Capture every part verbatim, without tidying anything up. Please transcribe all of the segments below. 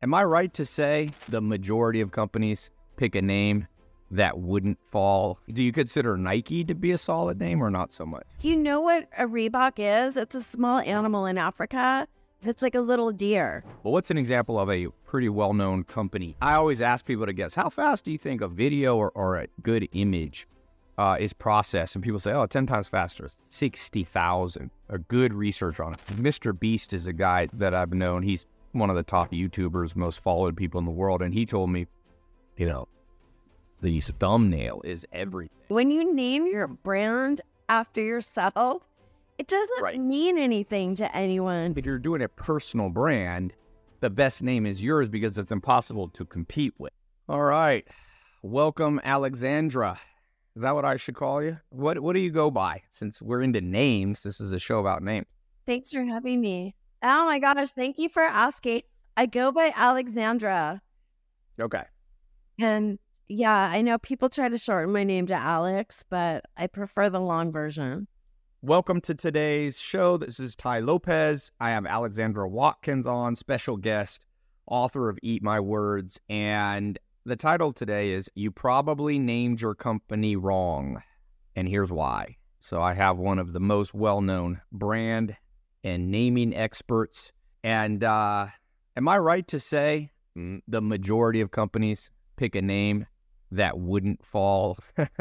Am I right to say the majority of companies pick a name that wouldn't fall? Do you consider Nike to be a solid name or not so much? You know what a Reebok is? It's a small animal in Africa. It's like a little deer. Well, what's an example of a pretty well-known company? I always ask people to guess, how fast do you think a video or, or a good image uh, is processed? And people say, oh, ten times faster. sixty thousand. A good research on it. Mister Beast is a guy that I've known. He's one of the top YouTubers, most followed people in the world. And he told me, you know, the thumbnail is everything. When you name your brand after yourself, it doesn't Right. mean anything to anyone. If you're doing a personal brand, the best name is yours because it's impossible to compete with. All right. Welcome, Alexandra. Is that what I should call you? What What do you go by? Since we're into names, this is a show about names. Thanks for having me. Oh my gosh, thank you for asking. I go by Alexandra. Okay. And yeah, I know people try to shorten my name to Alex, but I prefer the long version. Welcome to today's show. This is Tai Lopez. I have Alexandra Watkins on, special guest, author of Eat My Words. And the title today is You Probably Named Your Company Wrong. And here's why. So I have one of the most well-known brand and naming experts. And uh, am I right to say mm, the majority of companies pick a name that wouldn't fall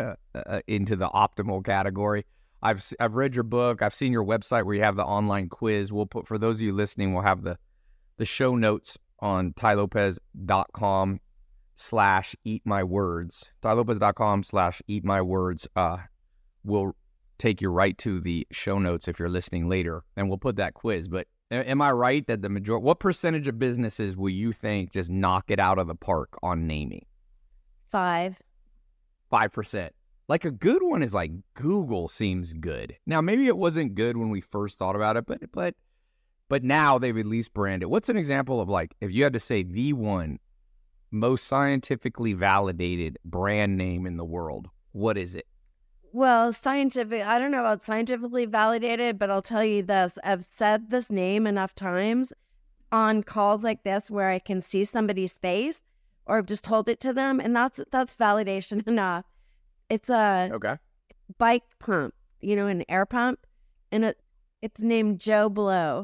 into the optimal category? I've I've read your book. I've seen your website where you have the online quiz. We'll put, for those of you listening, we'll have the the show notes on tailopez.com slash eat my words. tailopez.com slash eat my words. Uh, will take you right to the show notes if you're listening later, and we'll put that quiz. But am I right that the majority, what percentage of businesses will you think just knock it out of the park on naming? Five. Five percent. Like a good one is like Google seems good. Now, maybe it wasn't good when we first thought about it, but but but now they've at least branded. What's an example of, like, if you had to say the one most scientifically validated brand name in the world, what is it? Well, scientific, I don't know about scientifically validated, but I'll tell you this. I've said this name enough times on calls like this where I can see somebody's face, or I've just told it to them, and that's that's validation enough. It's a Okay. bike pump, you know, an air pump, and it's it's named Joe Blow.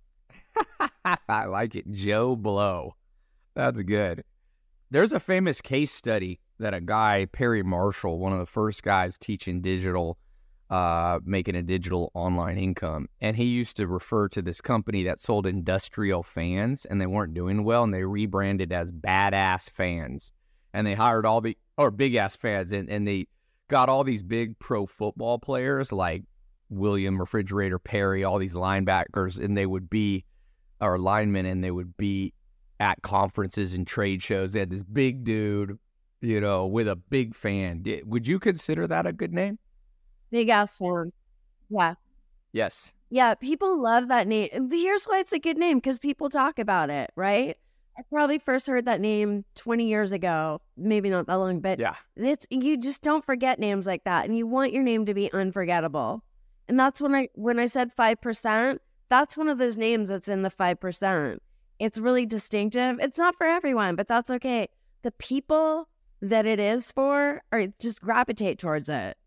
I like it. Joe Blow. That's good. There's a famous case study that a guy, Perry Marshall, one of the first guys teaching digital, uh, making a digital online income. And he used to refer to this company that sold industrial fans, and they weren't doing well, and they rebranded as Badass Fans. And they hired all the, or Big Ass Fans, and, and they got all these big pro football players like William Refrigerator Perry, all these linebackers, and they would be, or linemen, and they would be at conferences and trade shows. They had this big dude, you know, with a big fan. Would you consider that a good name? Big ass fan. Yeah. Yes. Yeah, people love that name. Here's why it's a good name, because people talk about it, right? I probably first heard that name twenty years ago, maybe not that long, but Yeah. it's you just don't forget names like that, and you want your name to be unforgettable. And that's when I when I said five percent, that's one of those names that's in the five percent. It's really distinctive. It's not for everyone, but that's okay. The people that it is for are just gravitate towards it.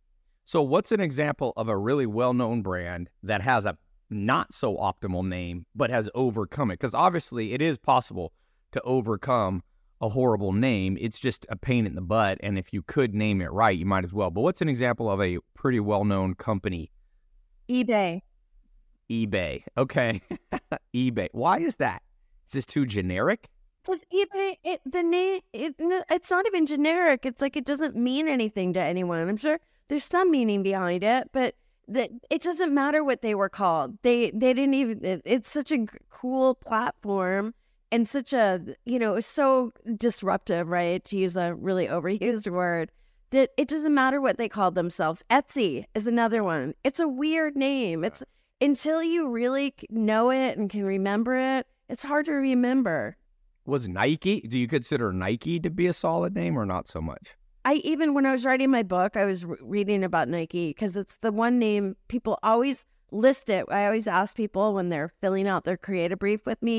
So what's an example of a really well-known brand that has a not so optimal name, but has overcome it? Because obviously it is possible to overcome a horrible name. It's just a pain in the butt. And if you could name it right, you might as well. But what's an example of a pretty well-known company? eBay. eBay. Okay. eBay. Why is that? Is this too generic? Because eBay, it, the name, it, it's not even generic. It's like it doesn't mean anything to anyone. I'm sure there's some meaning behind it, but that it doesn't matter what they were called. They they didn't even. It, it's such a g- cool platform and such a, you know, it's so disruptive, right? To use a really overused word, that it doesn't matter what they called themselves. Etsy is another one. It's a weird name. It's until you really know it and can remember it, it's hard to remember. Was Nike, do you consider Nike to be a solid name or not so much? I even, when I was writing my book, I was re- reading about Nike because it's the one name people always list it. I always ask people when they're filling out their creative brief with me,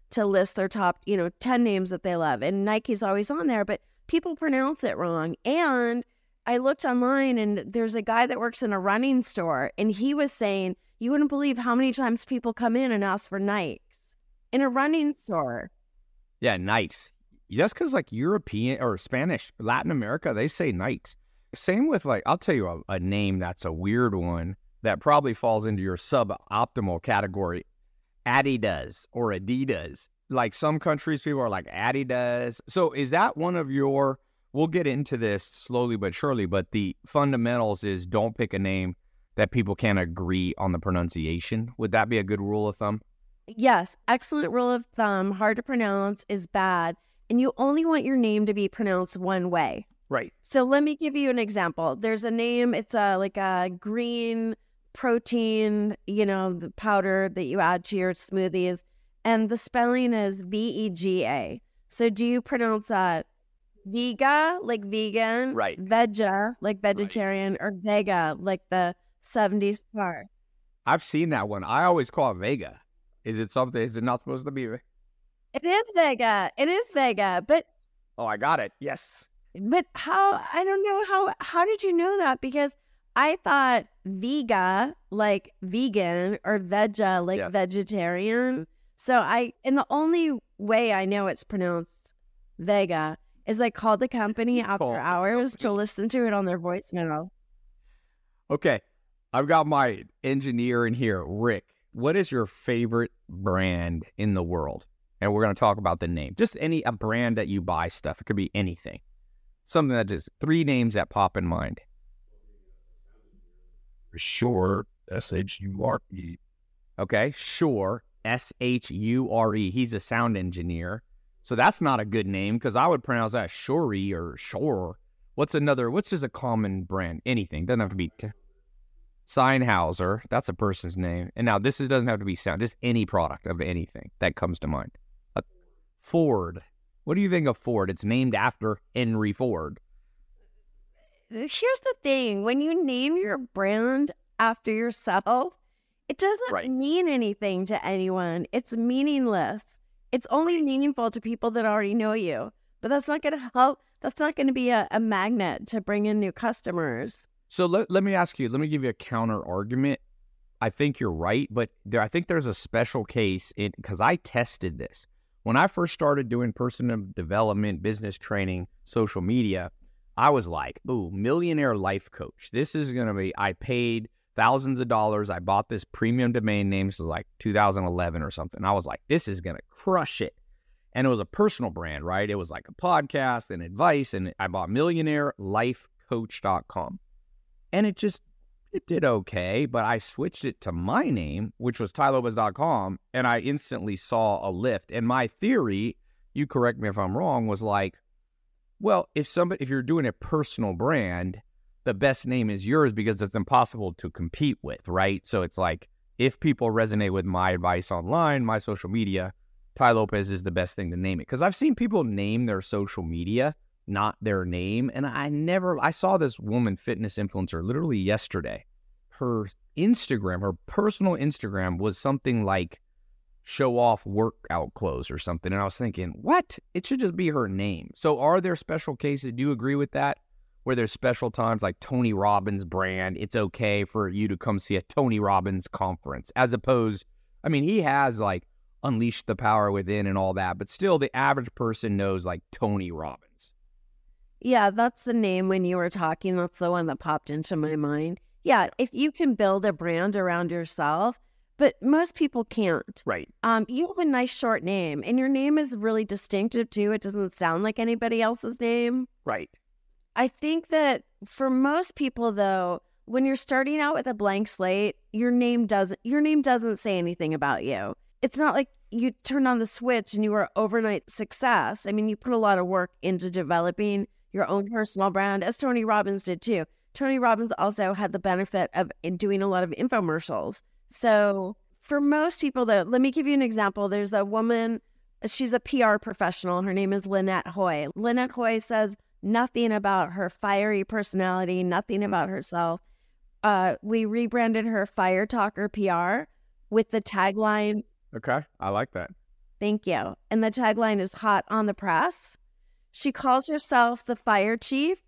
to list their top, you know, ten names that they love. And Nike's always on there, but people pronounce it wrong. And I looked online and there's a guy that works in a running store and he was saying, you wouldn't believe how many times people come in and ask for Nikes in a running store. Yeah, Nikes. That's because like European or Spanish, Latin America, they say Nikes. Same with like, I'll tell you a, a name that's a weird one that probably falls into your suboptimal category. Adidas or Adidas. Like some countries, people are like Adidas. So is that one of your, we'll get into this slowly but surely, but the fundamentals is don't pick a name that people can't agree on the pronunciation. Would that be a good rule of thumb? Yes. Excellent rule of thumb. Hard to pronounce is bad. And you only want your name to be pronounced one way. Right. So let me give you an example. There's a name, it's a like a green protein, you know, the powder that you add to your smoothies. And the spelling is V E G A. So do you pronounce that Vega, like vegan? Right. Vega, like vegetarian, right. Or Vega, like the seventies car? I've seen that one. I always call it Vega. Is it something, is it not supposed to be? It is Vega. It is Vega. But oh, I got it. Yes. But how, I don't know, how, how did you know that? Because I thought Vega, like vegan, or Vega, like yes. vegetarian. So I, and the only way I know it's pronounced Vega is I called the company after Call hours company. to listen to it on their voicemail. Okay. I've got my engineer in here, Rick. What is your favorite brand in the world? And we're going to talk about the name. Just any, a brand that you buy stuff. It could be anything. Something that just three names that pop in mind. Shure, S H U R E. Okay, Shure, S H U R E. He's a sound engineer. So that's not a good name because I would pronounce that Shorey or Shore. What's another, what's just a common brand? Anything. Doesn't have to be t- Sennheiser. That's a person's name. And now this is, doesn't have to be sound. Just any product of anything that comes to mind. A Ford. What do you think of Ford? It's named after Henry Ford. Here's the thing. When you name your brand after yourself, it doesn't right. mean anything to anyone. It's meaningless. It's only meaningful to people that already know you. But that's not going to help. That's not going to be a, a magnet to bring in new customers. So let, let me ask you, let me give you a counter argument. I think you're right, but there, I think there's a special case in because I tested this. When I first started doing personal development, business training, social media, I was like, ooh, millionaire life coach. This is going to be, I paid thousands of dollars. I bought this premium domain name. This was like two thousand eleven or something. I was like, this is going to crush it. And it was a personal brand, right? It was like a podcast and advice. And I bought millionaire life coach dot com. And it just, it did okay. But I switched it to my name, which was Tai Lopez dot com. And I instantly saw a lift. And my theory, you correct me if I'm wrong, was like, well, if somebody, if you're doing a personal brand, the best name is yours because it's impossible to compete with, right? So it's like, if people resonate with my advice online, my social media, Tai Lopez is the best thing to name it. Because I've seen people name their social media, not their name. And I never, I saw this woman fitness influencer literally yesterday. Her Instagram, her personal Instagram was something like show off workout clothes or something. And I was thinking, what? It should just be her name. So are there special cases? Do you agree with that? Where there's special times like Tony Robbins brand, it's okay for you to come see a Tony Robbins conference as opposed, I mean, he has like Unleash the Power Within and all that, but still the average person knows like Tony Robbins. Yeah, that's the name when you were talking. That's the one that popped into my mind. Yeah, if you can build a brand around yourself, but most people can't. Right. Um, you have a nice short name, and your name is really distinctive too. It doesn't sound like anybody else's name. Right. I think that for most people, though, when you're starting out with a blank slate, your name doesn't your name doesn't say anything about you. It's not like you turn on the switch and you are overnight success. I mean, you put a lot of work into developing your own personal brand, as Tony Robbins did too. Tony Robbins also had the benefit of doing a lot of infomercials. So for most people, though, let me give you an example. There's a woman, she's a P R professional. Her name is Lynette Hoy. Lynette Hoy says nothing about her fiery personality, nothing about herself. Uh, we rebranded her Fire Talker P R with the tagline. Okay, I like that. Thank you. And the tagline is hot on the press. She calls herself the fire chief.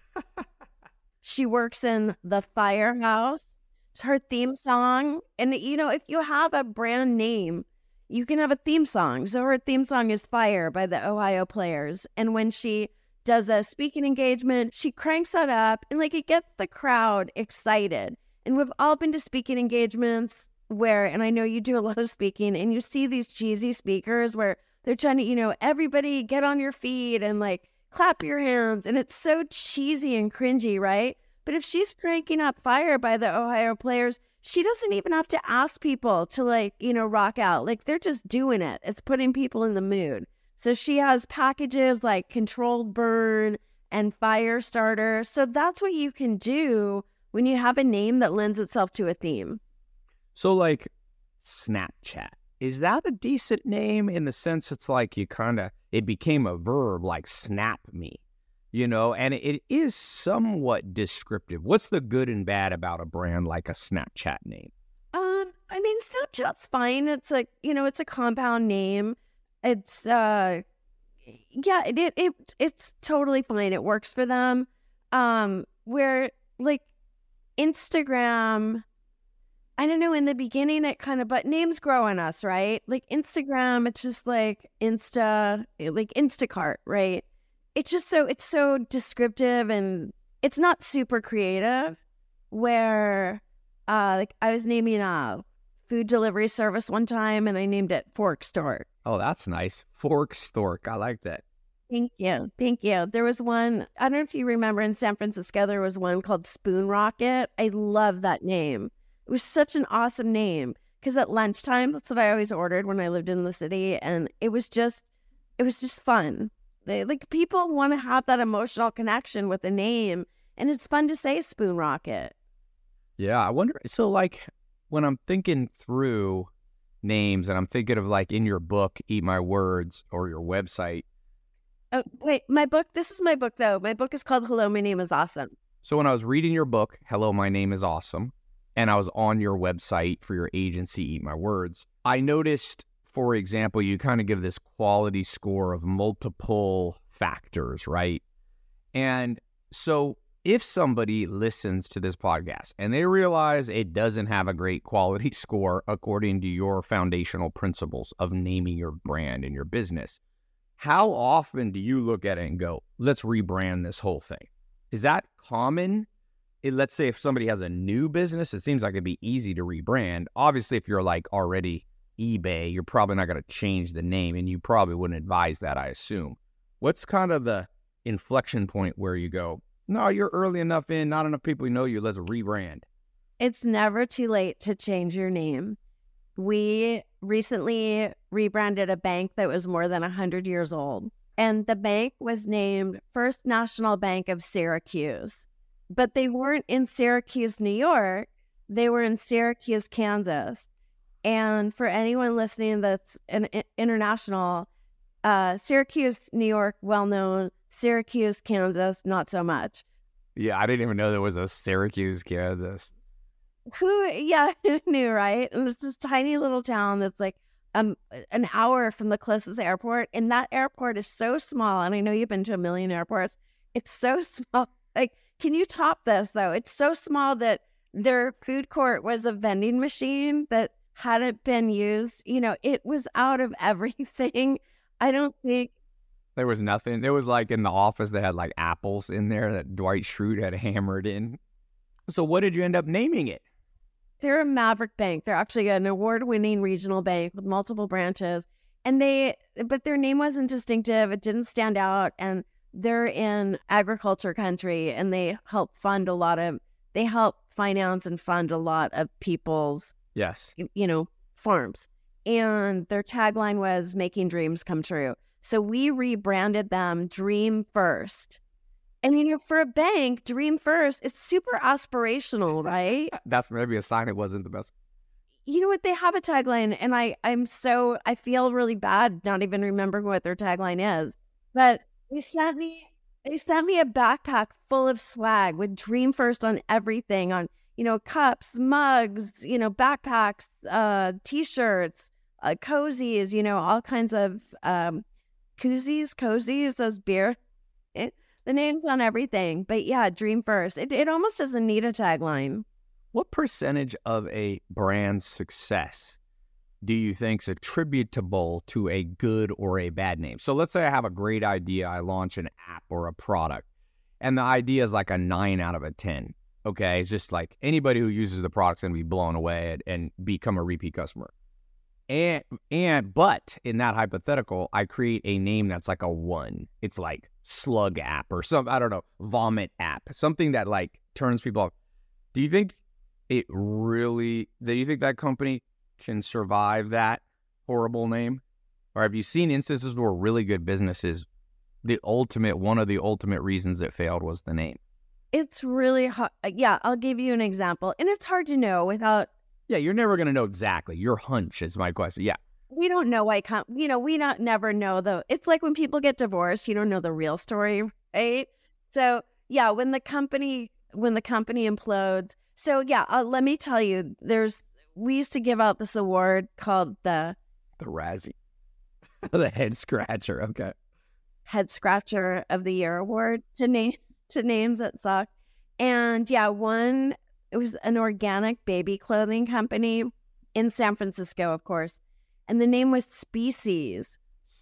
She works in the firehouse. It's her theme song. And, you know, if you have a brand name, you can have a theme song. So her theme song is Fire by the Ohio Players. And when she does a speaking engagement, she cranks that up and like it gets the crowd excited. And we've all been to speaking engagements where, and I know you do a lot of speaking, and you see these cheesy speakers where they're trying to, you know, everybody get on your feet and like clap your hands. And it's so cheesy and cringy, right? But if she's cranking up Fire by the Ohio Players, she doesn't even have to ask people to like, you know, rock out. Like they're just doing it. It's putting people in the mood. So she has packages like Controlled Burn and Fire Starter. So that's what you can do when you have a name that lends itself to a theme. So like Snapchat, is that a decent name in the sense it's like you kind of, it became a verb like snap me, you know, and it is somewhat descriptive. What's the good and bad about a brand like a Snapchat name? Um, I mean, Snapchat's fine. It's like, you know, it's a compound name. It's, uh, yeah, it, it, it it's totally fine. It works for them. Um, where like Instagram, I don't know, in the beginning it kind of, but names grow on us, right? Like Instagram, it's just like Insta, like Instacart, right? It's just so, it's so descriptive and it's not super creative where, uh, like I was naming a food delivery service one time and I named it Fork Stork. Oh, that's nice. Fork Stork. I like that. Thank you. Thank you. There was one, I don't know if you remember in San Francisco, there was one called Spoon Rocket. I love that name. It was such an awesome name because at lunchtime, that's what I always ordered when I lived in the city. And it was just, it was just fun. They, like people want to have that emotional connection with a name. And it's fun to say Spoon Rocket. Yeah, I wonder. So like when I'm thinking through names and I'm thinking of like in your book, Eat My Words, or your website. Oh, wait, my book, this is my book though. My book is called Hello, My Name is Awesome. So when I was reading your book, Hello, My Name is Awesome, and I was on your website for your agency, Eat My Words, I noticed, for example, you kind of give this quality score of multiple factors, right? And so if somebody listens to this podcast and they realize it doesn't have a great quality score according to your foundational principles of naming your brand and your business, how often do you look at it and go, let's rebrand this whole thing? Is that common? It, let's say if somebody has a new business, it seems like it'd be easy to rebrand. Obviously, if you're like already eBay, you're probably not going to change the name, and you probably wouldn't advise that, I assume. What's kind of the inflection point where you go, no, you're early enough in, not enough people know you, let's rebrand? It's never too late to change your name. We recently rebranded a bank that was more than one hundred years old, and the bank was named First National Bank of Syracuse. But they weren't in Syracuse, New York. They were in Syracuse, Kansas. And for anyone listening that's an international, uh, Syracuse, New York, well-known. Syracuse, Kansas, not so much. Yeah, I didn't even know there was a Syracuse, Kansas. Who, yeah, who knew, right? And it's this tiny little town that's like um an hour from the closest airport. And that airport is so small. And I know you've been to a million airports. It's so small. Like, can you top this, though? It's so small that their food court was a vending machine that hadn't been used. You know, it was out of everything. I don't think. There was nothing. There was like in the office, they had like apples in there that Dwight Schrute had hammered in. So what did you end up naming it? They're a Maverick Bank. They're actually an award-winning regional bank with multiple branches. And they, but their name wasn't distinctive. It didn't stand out. And they're in agriculture country, and they help fund a lot of, they help finance and fund a lot of people's, yes, you know, farms. And their tagline was making dreams come true. So we rebranded them Dream First. And, you know, for a bank, Dream First, it's super aspirational, right? That's maybe a sign it wasn't the best. You know what? They have a tagline, and I, I'm so, I feel really bad not even remembering what their tagline is. But they sent me, they sent me a backpack full of swag with Dream First on everything, on, you know, cups, mugs, you know, backpacks, uh, T-shirts, uh, cozies, you know, all kinds of um, koozies, cozies, those beer. It, the name's on everything. But yeah, dream first. It, it almost doesn't need a tagline. What percentage of a brand's success do you think is attributable to a good or a bad name? So let's say I have a great idea. I launch an app or a product, and the idea is like a nine out of a ten. Okay, it's just like anybody who uses the product's going to be blown away and, and become a repeat customer. And, and, but in that hypothetical, I create a name that's like a one. It's like Slug App or some, I don't know, Vomit App, something that like turns people off. Do you think it really, do you think that company can survive that horrible name? Or have you seen instances where really good businesses, the ultimate, one of the ultimate reasons it failed was the name? It's really hard. Yeah, I'll give you an example. And it's hard to know without. Yeah, you're never going to know exactly. Your hunch is my question. Yeah. We don't know why, com- you know, we not never know the, it's like when people get divorced, you don't know the real story, right? So yeah, when the company, when the company implodes. So yeah, uh, let me tell you, there's, we used to give out this award called the The Razzie, the Head Scratcher. Okay. Head Scratcher of the Year award to name to names that suck. And yeah, one, it was an organic baby clothing company in San Francisco, of course. And the name was Species.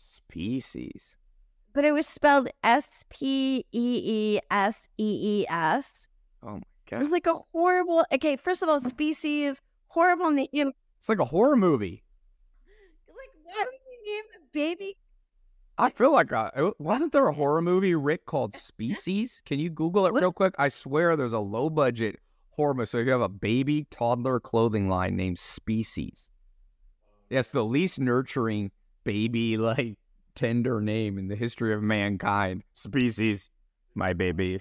Species. But it was spelled S P E E S E E S. Oh my God. It was like a horrible, okay, first of all, Species, horrible name. It's like a horror movie. Like, why would you name a baby? I feel like, uh, wasn't there a horror movie, Rick, called Species? Can you Google it real quick? I swear there's a low budget horror movie. So you have a baby toddler clothing line named Species. Yeah, it's the least nurturing baby, like, tender name in the history of mankind. Species, my baby.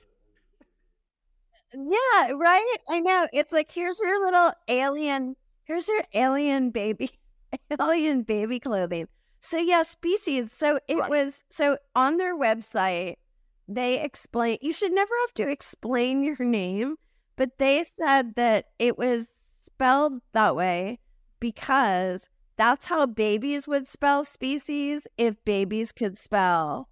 Yeah, right? I know. It's like, here's your little alien, here's your alien baby, alien baby clothing. So yeah, Species. So it Right. was, so on their website, they explain, you should never have to explain your name, but they said that it was spelled that way because that's how babies would spell species if babies could spell.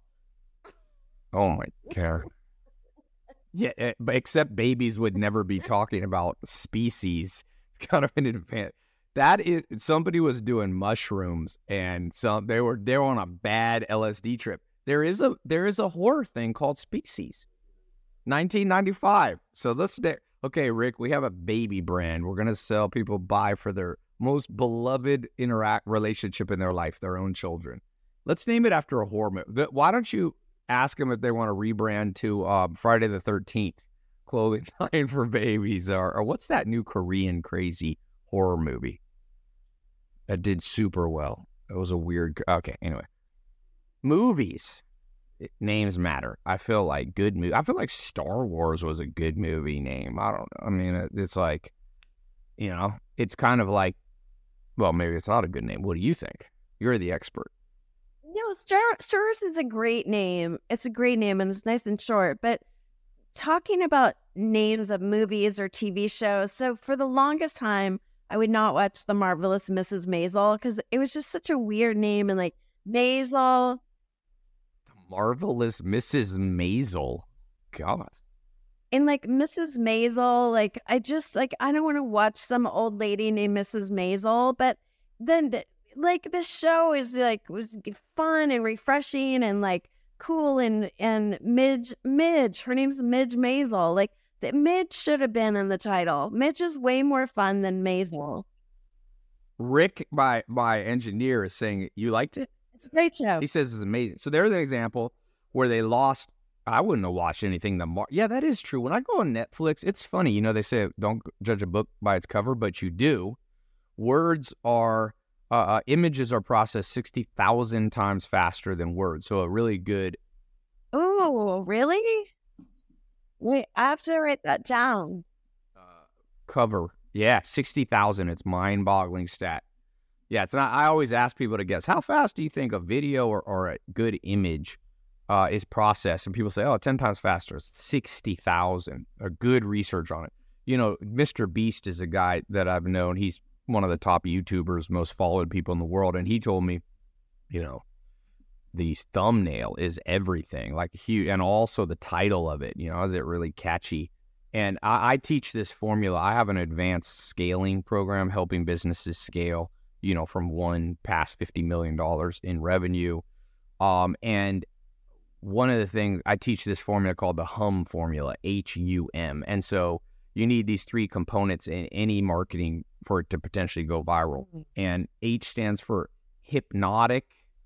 Oh my God. Yeah, eh, but except babies would never be talking about species. It's kind of an advantage. That is, somebody was doing mushrooms and some they were they were on a bad L S D trip. There is a there is a horror thing called Species. nineteen ninety-five. So let's okay, Rick, we have a baby brand. We're gonna sell people buy for their most beloved interact relationship in their life, their own children. Let's name it after a horror movie. Why don't you ask them if they want to rebrand to um, Friday the thirteenth clothing line for babies, or, or what's that new Korean crazy horror movie that did super well? It was a weird. Okay, anyway, movies. It, names matter. I feel like good movie. I feel like Star Wars was a good movie name. I don't know. I mean, it, it's like, you know, it's kind of like, well, maybe it's not a good name. What do you think? You're the expert. No, Star, Star Wars is a great name. It's a great name and it's nice and short. But talking about names of movies or T V shows, so for the longest time, I would not watch The Marvelous Missus Maisel because it was just such a weird name. And like Maisel. The Marvelous Missus Maisel. God. And like Missus Maisel, like I just like, I don't want to watch some old lady named Missus Maisel. But then the, like the show is like was fun and refreshing and like cool and and Midge Midge her name's Midge Maisel. Like that Midge should have been in the title. Midge is way more fun than Maisel. Rick, my my engineer, is saying you liked it. It's a great show. He says it's amazing. So there's an example where they lost. I wouldn't have watched anything. The Mar- yeah, that is true. When I go on Netflix, it's funny. You know, they say don't judge a book by its cover, but you do. Words are. Uh, uh, images are processed sixty thousand times faster than words. So a really good... Oh, really? Wait, I have to write that down. Uh, cover. Yeah, sixty thousand. It's mind-boggling stat. Yeah, it's not... I always ask people to guess, how fast do you think a video or, or a good image uh, is processed? And people say, oh, ten times faster. It's sixty thousand. A good research on it. You know, Mister Beast is a guy that I've known. He's one of the top YouTubers, most followed people in the world, and he told me, you know, the thumbnail is everything, like huge, and also the title of it, you know, is it really catchy? And I, I teach this formula. I have an advanced scaling program helping businesses scale, you know, from one past fifty million dollars in revenue. Um, and one of the things I teach this formula called the HUM formula, H U M. And so you need these three components in any marketing for it to potentially go viral. Mm-hmm. And H stands for hypnotic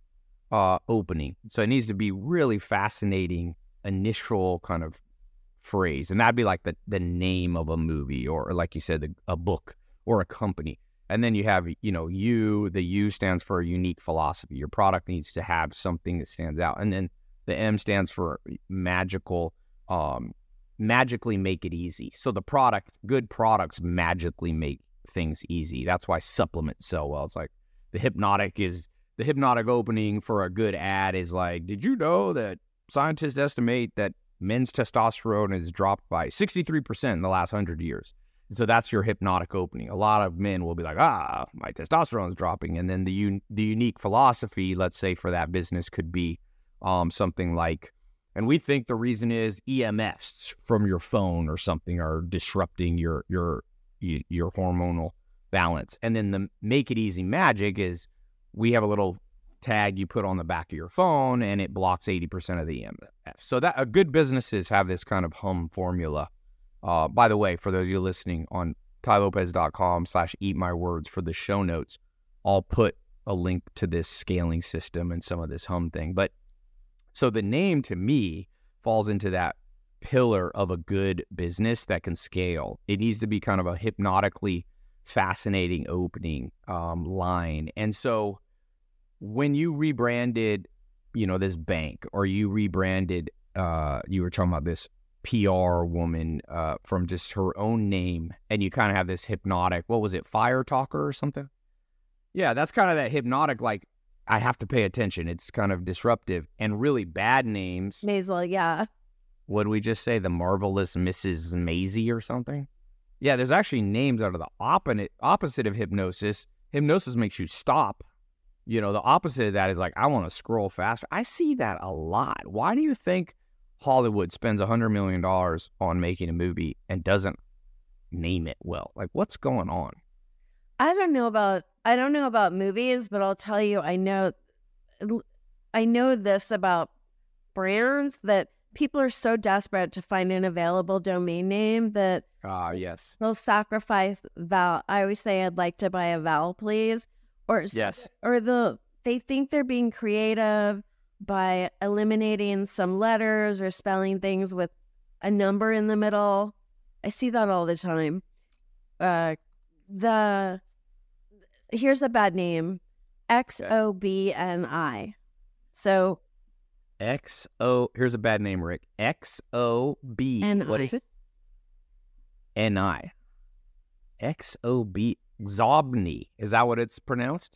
uh, opening. So it needs to be really fascinating initial kind of phrase. And that'd be like the, the name of a movie, or like you said, the, a book or a company. And then you have, you know, U, the U stands for a unique philosophy. Your product needs to have something that stands out. And then the M stands for magical, um, magically make it easy. So the product, good products magically make things easy. That's why supplements sell well. It's like the hypnotic is, the hypnotic opening for a good ad is like, did you know that scientists estimate that men's testosterone has dropped by sixty-three percent in the last hundred years? So that's your hypnotic opening. A lot of men will be like, ah, my testosterone is dropping. And then the un- the unique philosophy, let's say for that business, could be um, something like, and we think the reason is E M Fs from your phone or something are disrupting your your your hormonal balance. And then the make it easy magic is, we have a little tag you put on the back of your phone and it blocks eighty percent of the E M F. So that uh, good businesses have this kind of HUM formula. Uh, by the way, for those of you listening, on tailopez.com slash eat my words for the show notes, I'll put a link to this scaling system and some of this HUM thing. But so the name to me falls into that pillar of a good business that can scale. It needs to be kind of a hypnotically fascinating opening um, line. And so when you rebranded, you know, this bank, or you rebranded, uh, you were talking about this P R woman uh, from just her own name, and you kind of have this hypnotic, what was it, Fire Talker or something? Yeah, that's kind of that hypnotic, like, I have to pay attention. It's kind of disruptive. And really bad names. Maisel, yeah. What did we just say? The Marvelous Missus Maisie or something? Yeah, there's actually names out of the opposite opposite of hypnosis. Hypnosis makes you stop. You know, the opposite of that is like, I want to scroll faster. I see that a lot. Why do you think Hollywood spends one hundred million dollars on making a movie and doesn't name it well? Like, what's going on? I don't know about I don't know about movies, but I'll tell you, I know I know this about brands, that people are so desperate to find an available domain name that ah uh, yes they'll sacrifice vowel. I always say, I'd like to buy a vowel, please. Or yes, or the they think they're being creative by eliminating some letters or spelling things with a number in the middle. I see that all the time. Uh, the here's a bad name, X O B N I. So X O. Here's a bad name, Rick. X O B. N I. What is it? N I. X O B. Zobni. Is that what it's pronounced?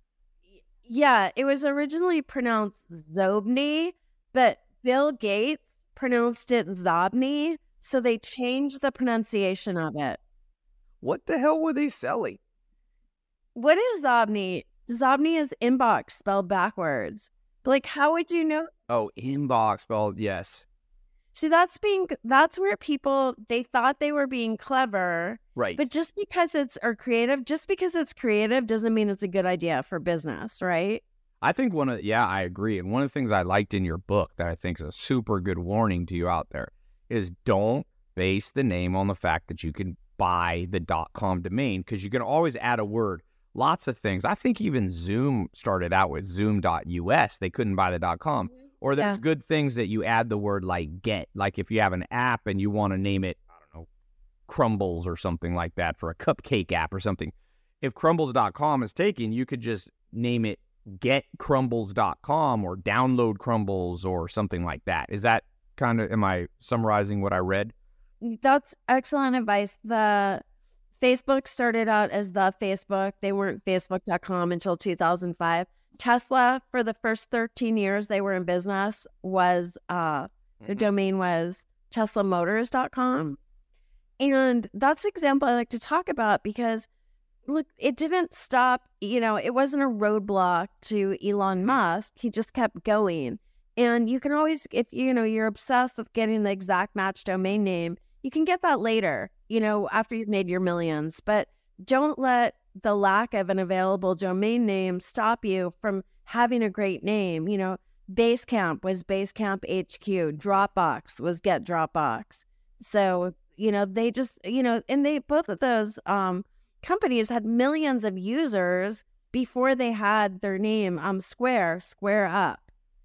Yeah, it was originally pronounced Zobni, but Bill Gates pronounced it Zobni, so they changed the pronunciation of it. What the hell were they selling? What is Zobni? Zobni is inbox spelled backwards. But like, how would you know? Oh, inbox spelled, yes. See, that's being, that's where people, they thought they were being clever. Right. But just because it's, or creative, just because it's creative doesn't mean it's a good idea for business, right? I think one of, yeah, I agree. And one of the things I liked in your book that I think is a super good warning to you out there is, don't base the name on the fact that you can buy the .com domain, because you can always add a word. Lots of things. I think even Zoom started out with zoom dot U S. They couldn't buy the .com. Or there's Yeah. good things that you add the word like get. Like if you have an app and you want to name it, I don't know, Crumbles or something like that, for a cupcake app or something. If crumbles dot com is taken, you could just name it get crumbles dot com or download Crumbles or something like that. Is that kind of, am I summarizing what I read? That's excellent advice. The Facebook started out as the Facebook. They weren't facebook dot com until two thousand five. Tesla, for the first thirteen years they were in business, was uh, their domain was tesla motors dot com. And that's the example I like to talk about, because look, it didn't stop, you know, it wasn't a roadblock to Elon Musk. He just kept going. And you can always, if you know, you're obsessed with getting the exact match domain name, you can get that later, you know, after you've made your millions. But don't let the lack of an available domain name stop you from having a great name. You know, Basecamp was Basecamp H Q. Dropbox was Get Dropbox. So, you know, they just, you know, and they, both of those um, companies had millions of users before they had their name, um, Square, Square Up.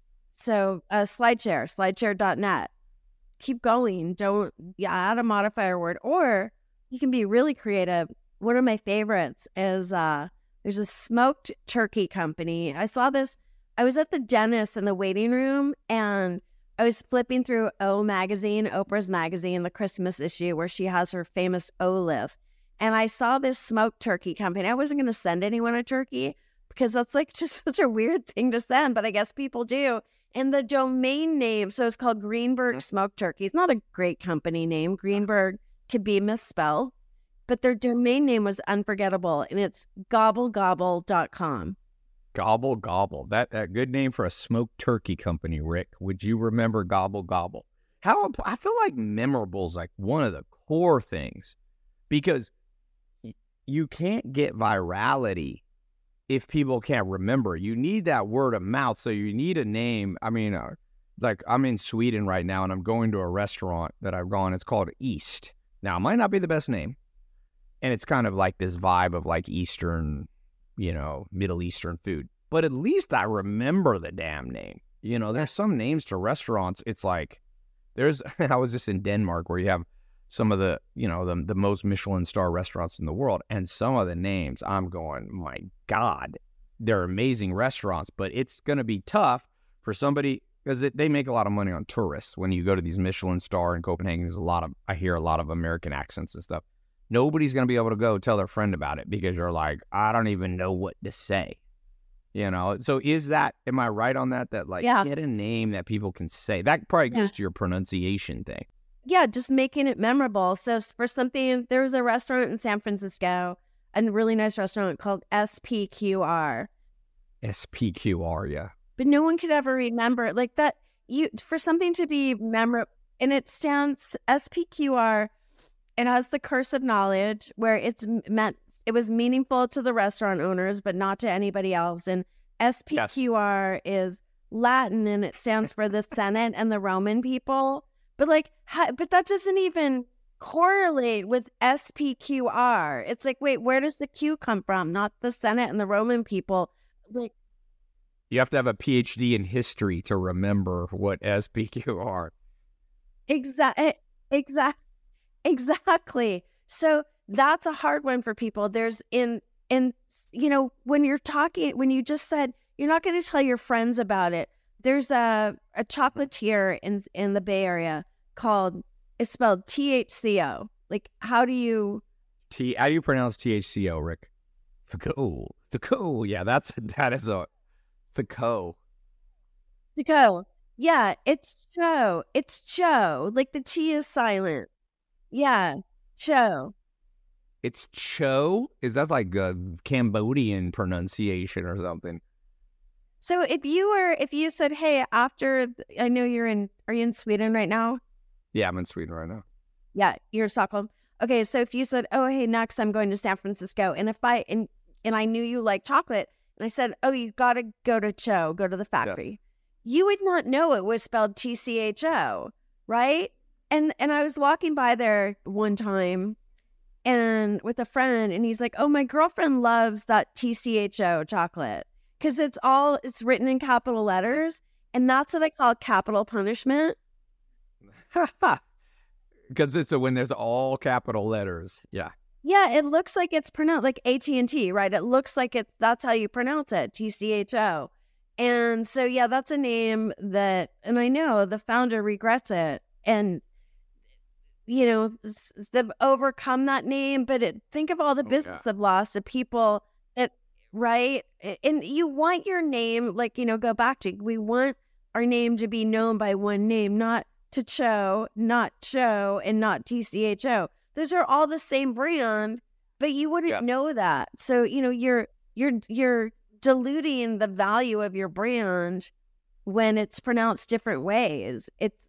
So uh, SlideShare, slideshare dot net. Keep going. Don't yeah, add a modifier word. Or you can be really creative. One of my favorites is uh, there's a smoked turkey company. I saw this. I was at the dentist in the waiting room, and I was flipping through O Magazine, Oprah's magazine, the Christmas issue, where she has her famous O list. And I saw this smoked turkey company. I wasn't going to send anyone a turkey because that's like just such a weird thing to send, but I guess people do. And the domain name, so it's called Greenberg Smoked Turkey. It's not a great company name. Greenberg could be misspelled, but their domain name was unforgettable, and it's gobble gobble dot com. Gobble Gobble. That that good name for a smoked turkey company, Rick. Would you remember Gobble Gobble? How I feel like memorable is like one of the core things, because y- you can't get virality if people can't remember. You need that word of mouth, so you need a name. I mean, uh, like I'm in Sweden right now, and I'm going to a restaurant that I've gone. It's called East. Now, it might not be the best name, and it's kind of like this vibe of like Eastern, you know, Middle Eastern food. But at least I remember the damn name. You know, there's some names to restaurants. It's like, there's, I was just in Denmark where you have some of the, you know, the, the most Michelin star restaurants in the world. And some of the names, I'm going, my God, they're amazing restaurants. But it's going to be tough for somebody, because they make a lot of money on tourists. When you go to these Michelin star in Copenhagen, there's a lot of, I hear a lot of American accents and stuff. Nobody's going to be able to go tell their friend about it because you're like, I don't even know what to say. You know, so is that, am I right on that? That like, Yeah. get a name that people can say. That probably goes Yeah. to your pronunciation thing. Yeah, just making it memorable. So for something, there was a restaurant in San Francisco, a really nice restaurant called S P Q R. S P Q R, yeah. But no one could ever remember like that. You for something to be memorable, and it stands S P Q R. It has the curse of knowledge, where it's meant it was meaningful to the restaurant owners, but not to anybody else. And S P Q R yes. is Latin, and it stands for the Senate and the Roman people. But like, ha- but that doesn't even correlate with S P Q R. It's like, wait, where does the Q come from? Not the Senate and the Roman people. Like, You have to have a P H D in history to remember what S P Q R. exactly, exactly, exactly. So that's a hard one for people. There's in in you know when you're talking, when you just said you're not going to tell your friends about it. There's a a chocolatier in in the Bay Area called, it's spelled T H C O. Like, how do you T, how do you pronounce T H C O, Rick? Thico. Thico. Yeah, that's, that is a, Thico. to go? Yeah, it's Cho. It's Cho. Like the T is silent. Yeah, Cho. It's Cho? Is that like a Cambodian pronunciation or something? So if you were, if you said, hey, after, I know you're in, are you in Sweden right now? Yeah, I'm in Sweden right now. Yeah, you're in Stockholm. Okay, so if you said, oh, hey, next I'm going to San Francisco, and if I, and, and I knew you like chocolate, and I said, oh, you got to go to Cho, go to the factory, yes. You would not know it was spelled T C H O, right? And and I was walking by there one time and with a friend, and he's like, oh, my girlfriend loves that T C H O chocolate. Because it's all, it's written in capital letters. And that's what I call capital punishment. Because it's a, when there's all capital letters. Yeah. Yeah, it looks like it's pronounced like A T and T, right? It looks like it's, that's how you pronounce it, T C H O. And so, yeah, that's a name that, and I know the founder regrets it. And, you know, they've overcome that name. But it, think of all the business oh, yeah. they've lost to people that, right? And you want your name, like, you know, go back to, we want our name to be known by one name, not to Cho, not Cho, and not T C H O. Those are all the same brand, but you wouldn't Yes. know that. So, you know, you're you're you're diluting the value of your brand when it's pronounced different ways. It's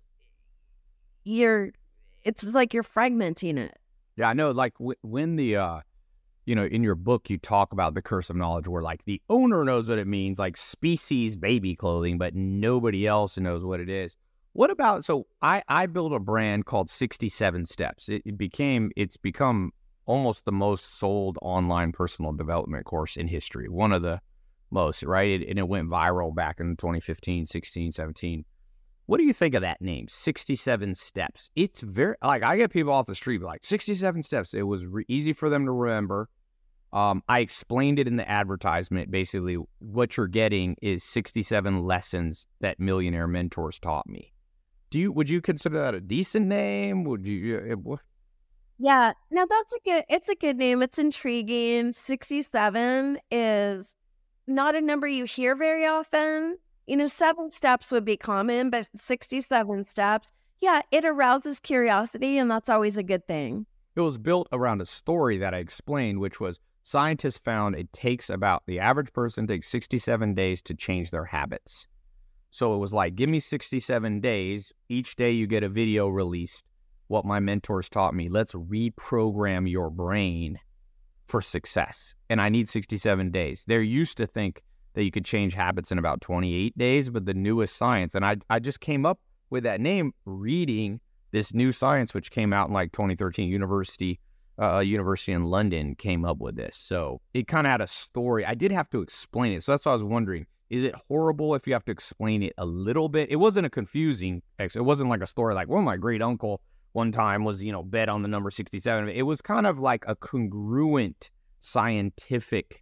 you're it's like you're fragmenting it. Yeah, I know. Like w- when the, uh, you know, in your book, you talk about the curse of knowledge where like the owner knows what it means, like species baby clothing, but nobody else knows what it is. What about, so I, I built a brand called sixty-seven Steps. It, it became, it's become almost the most sold online personal development course in history. One of the most, right? It, and it went viral back in twenty fifteen, sixteen, seventeen. What do you think of that name, sixty-seven Steps? It's very, like, I get people off the street like, sixty-seven Steps. It was re- easy for them to remember. Um, I explained it in the advertisement. Basically, what you're getting is sixty-seven lessons that millionaire mentors taught me. Do you, would you consider that a decent name? Would you, it, what? Yeah. Now that's a good it's a good name. It's intriguing. sixty-seven is not a number you hear very often. You know, seven steps would be common, but sixty-seven steps, yeah, it arouses curiosity, and that's always a good thing. It was built around a story that I explained, which was scientists found it takes about, the average person takes sixty-seven days to change their habits. So it was like, give me sixty-seven days. Each day you get a video released. What my mentors taught me, let's reprogram your brain for success. And I need sixty-seven days. They're used to think that you could change habits in about twenty-eight days, but the newest science, and I, I just came up with that name reading this new science, which came out in like twenty thirteen, University, uh, University in London came up with this. So it kind of had a story. I did have to explain it. So that's why I was wondering, is it horrible if you have to explain it a little bit? It wasn't a confusing, it wasn't like a story like, well, my great uncle one time was, you know, bet on the number sixty-seven. It was kind of like a congruent scientific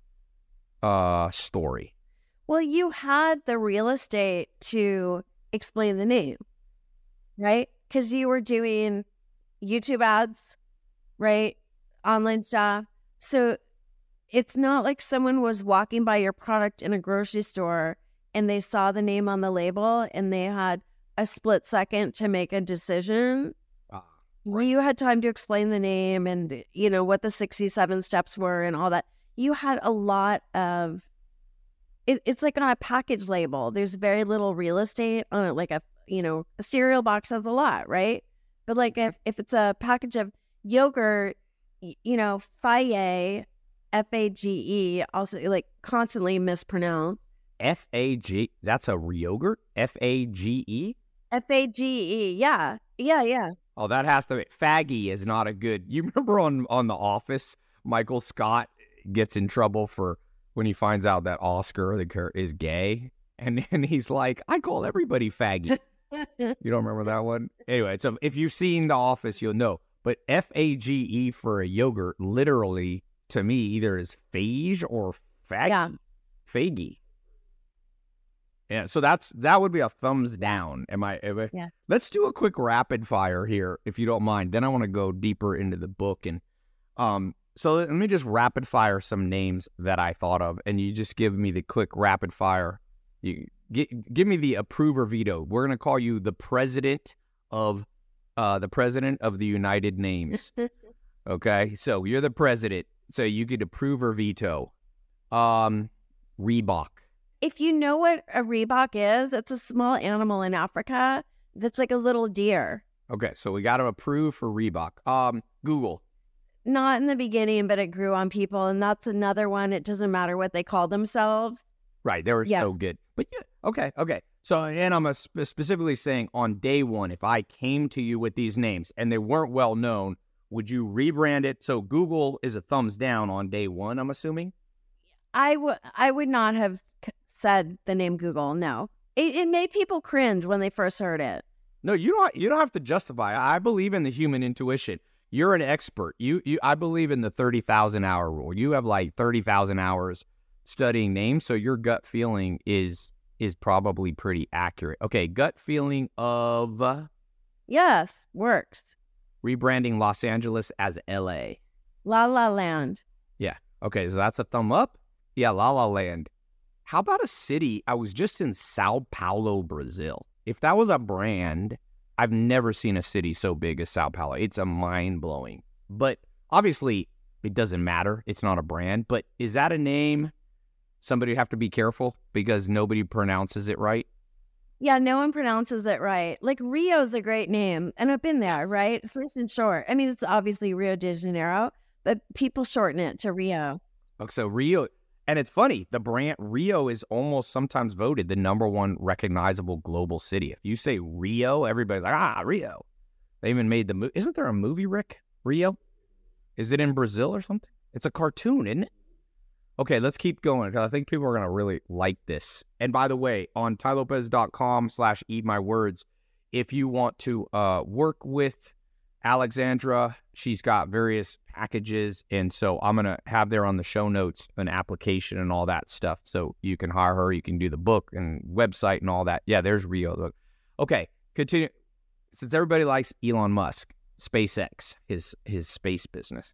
uh, story. Well, you had the real estate to explain the name, right? Because you were doing YouTube ads, right? Online stuff. So it's not like someone was walking by your product in a grocery store and they saw the name on the label and they had a split second to make a decision. Uh, You had time to explain the name and, you know, what the sixty-seven steps were and all that. You had a lot of, it, it's like on a package label. There's very little real estate on it. Like a, you know, a cereal box has a lot, right? But like if, if it's a package of yogurt, y- you know, Faye, F A G E, also like constantly mispronounced. F A G, that's a yogurt? F A G E? F A G E, yeah. Yeah, yeah. Oh, that has to be. Faggy is not a good. You remember on, on The Office, Michael Scott gets in trouble for when he finds out that Oscar the char- is gay, and and he's like, I call everybody faggy. You don't remember that one? Anyway, so if you've seen The Office, you'll know. But F A G E for a yogurt, literally to me, either is phage or faggy. Yeah. Faggy. Yeah, so that's that would be a thumbs down. Am I, am I? Yeah. Let's do a quick rapid fire here, if you don't mind. Then I want to go deeper into the book, and um. So let me just rapid fire some names that I thought of, and you just give me the quick rapid fire. You gi- give me the approve or veto. We're gonna call you the president of, uh, the president of the United Names. Okay, so you're the president, so you could approve or veto. Um, Reebok. If you know what a Reebok is, it's a small animal in Africa that's like a little deer. Okay, so we got to approve for Reebok. Um, Google. Not in the beginning, but it grew on people. And that's another one. It doesn't matter what they call themselves. Right, they were Yeah. so good. But yeah, okay, okay. So, and I'm a sp- specifically saying on day one, if I came to you with these names and they weren't well known, would you rebrand it? So Google is a thumbs down on day one, I'm assuming? I would I would not have c- said the name Google. No, it, it made people cringe when they first heard it. No, you don't. You don't have to justify. I believe in the human intuition. You're an expert. You, you. I believe in the thirty thousand hour rule. You have like thirty thousand hours studying names, so your gut feeling is is probably pretty accurate. Okay, gut feeling of uh, Yes, works. rebranding Los Angeles as L A. La La Land. Yeah. Okay, so that's a thumb up. Yeah, La La Land. How about a city? I was just in Sao Paulo, Brazil. If that was a brand, I've never seen a city so big as Sao Paulo. It's a mind-blowing. But obviously, it doesn't matter. It's not a brand. But is that a name somebody would have to be careful because nobody pronounces it right? Yeah, no one pronounces it right. Like Rio's a great name, and I've been there, right? It's nice and short. I mean, it's obviously Rio de Janeiro, but people shorten it to Rio. Okay, so Rio, and it's funny, the brand Rio is almost sometimes voted the number one recognizable global city. If you say Rio, everybody's like, ah, Rio. They even made the movie. Isn't there a movie, Rick? Rio? Is it in Brazil or something? It's a cartoon, isn't it? Okay, let's keep going because I think people are going to really like this. And by the way, on tailopez.com slash eat my words, if you want to uh, work with Alexandra, she's got various packages. And so I'm going to have there on the show notes an application and all that stuff. So you can hire her. You can do the book and website and all that. Yeah, there's Rio. Okay, continue. Since everybody likes Elon Musk, SpaceX, his his space business.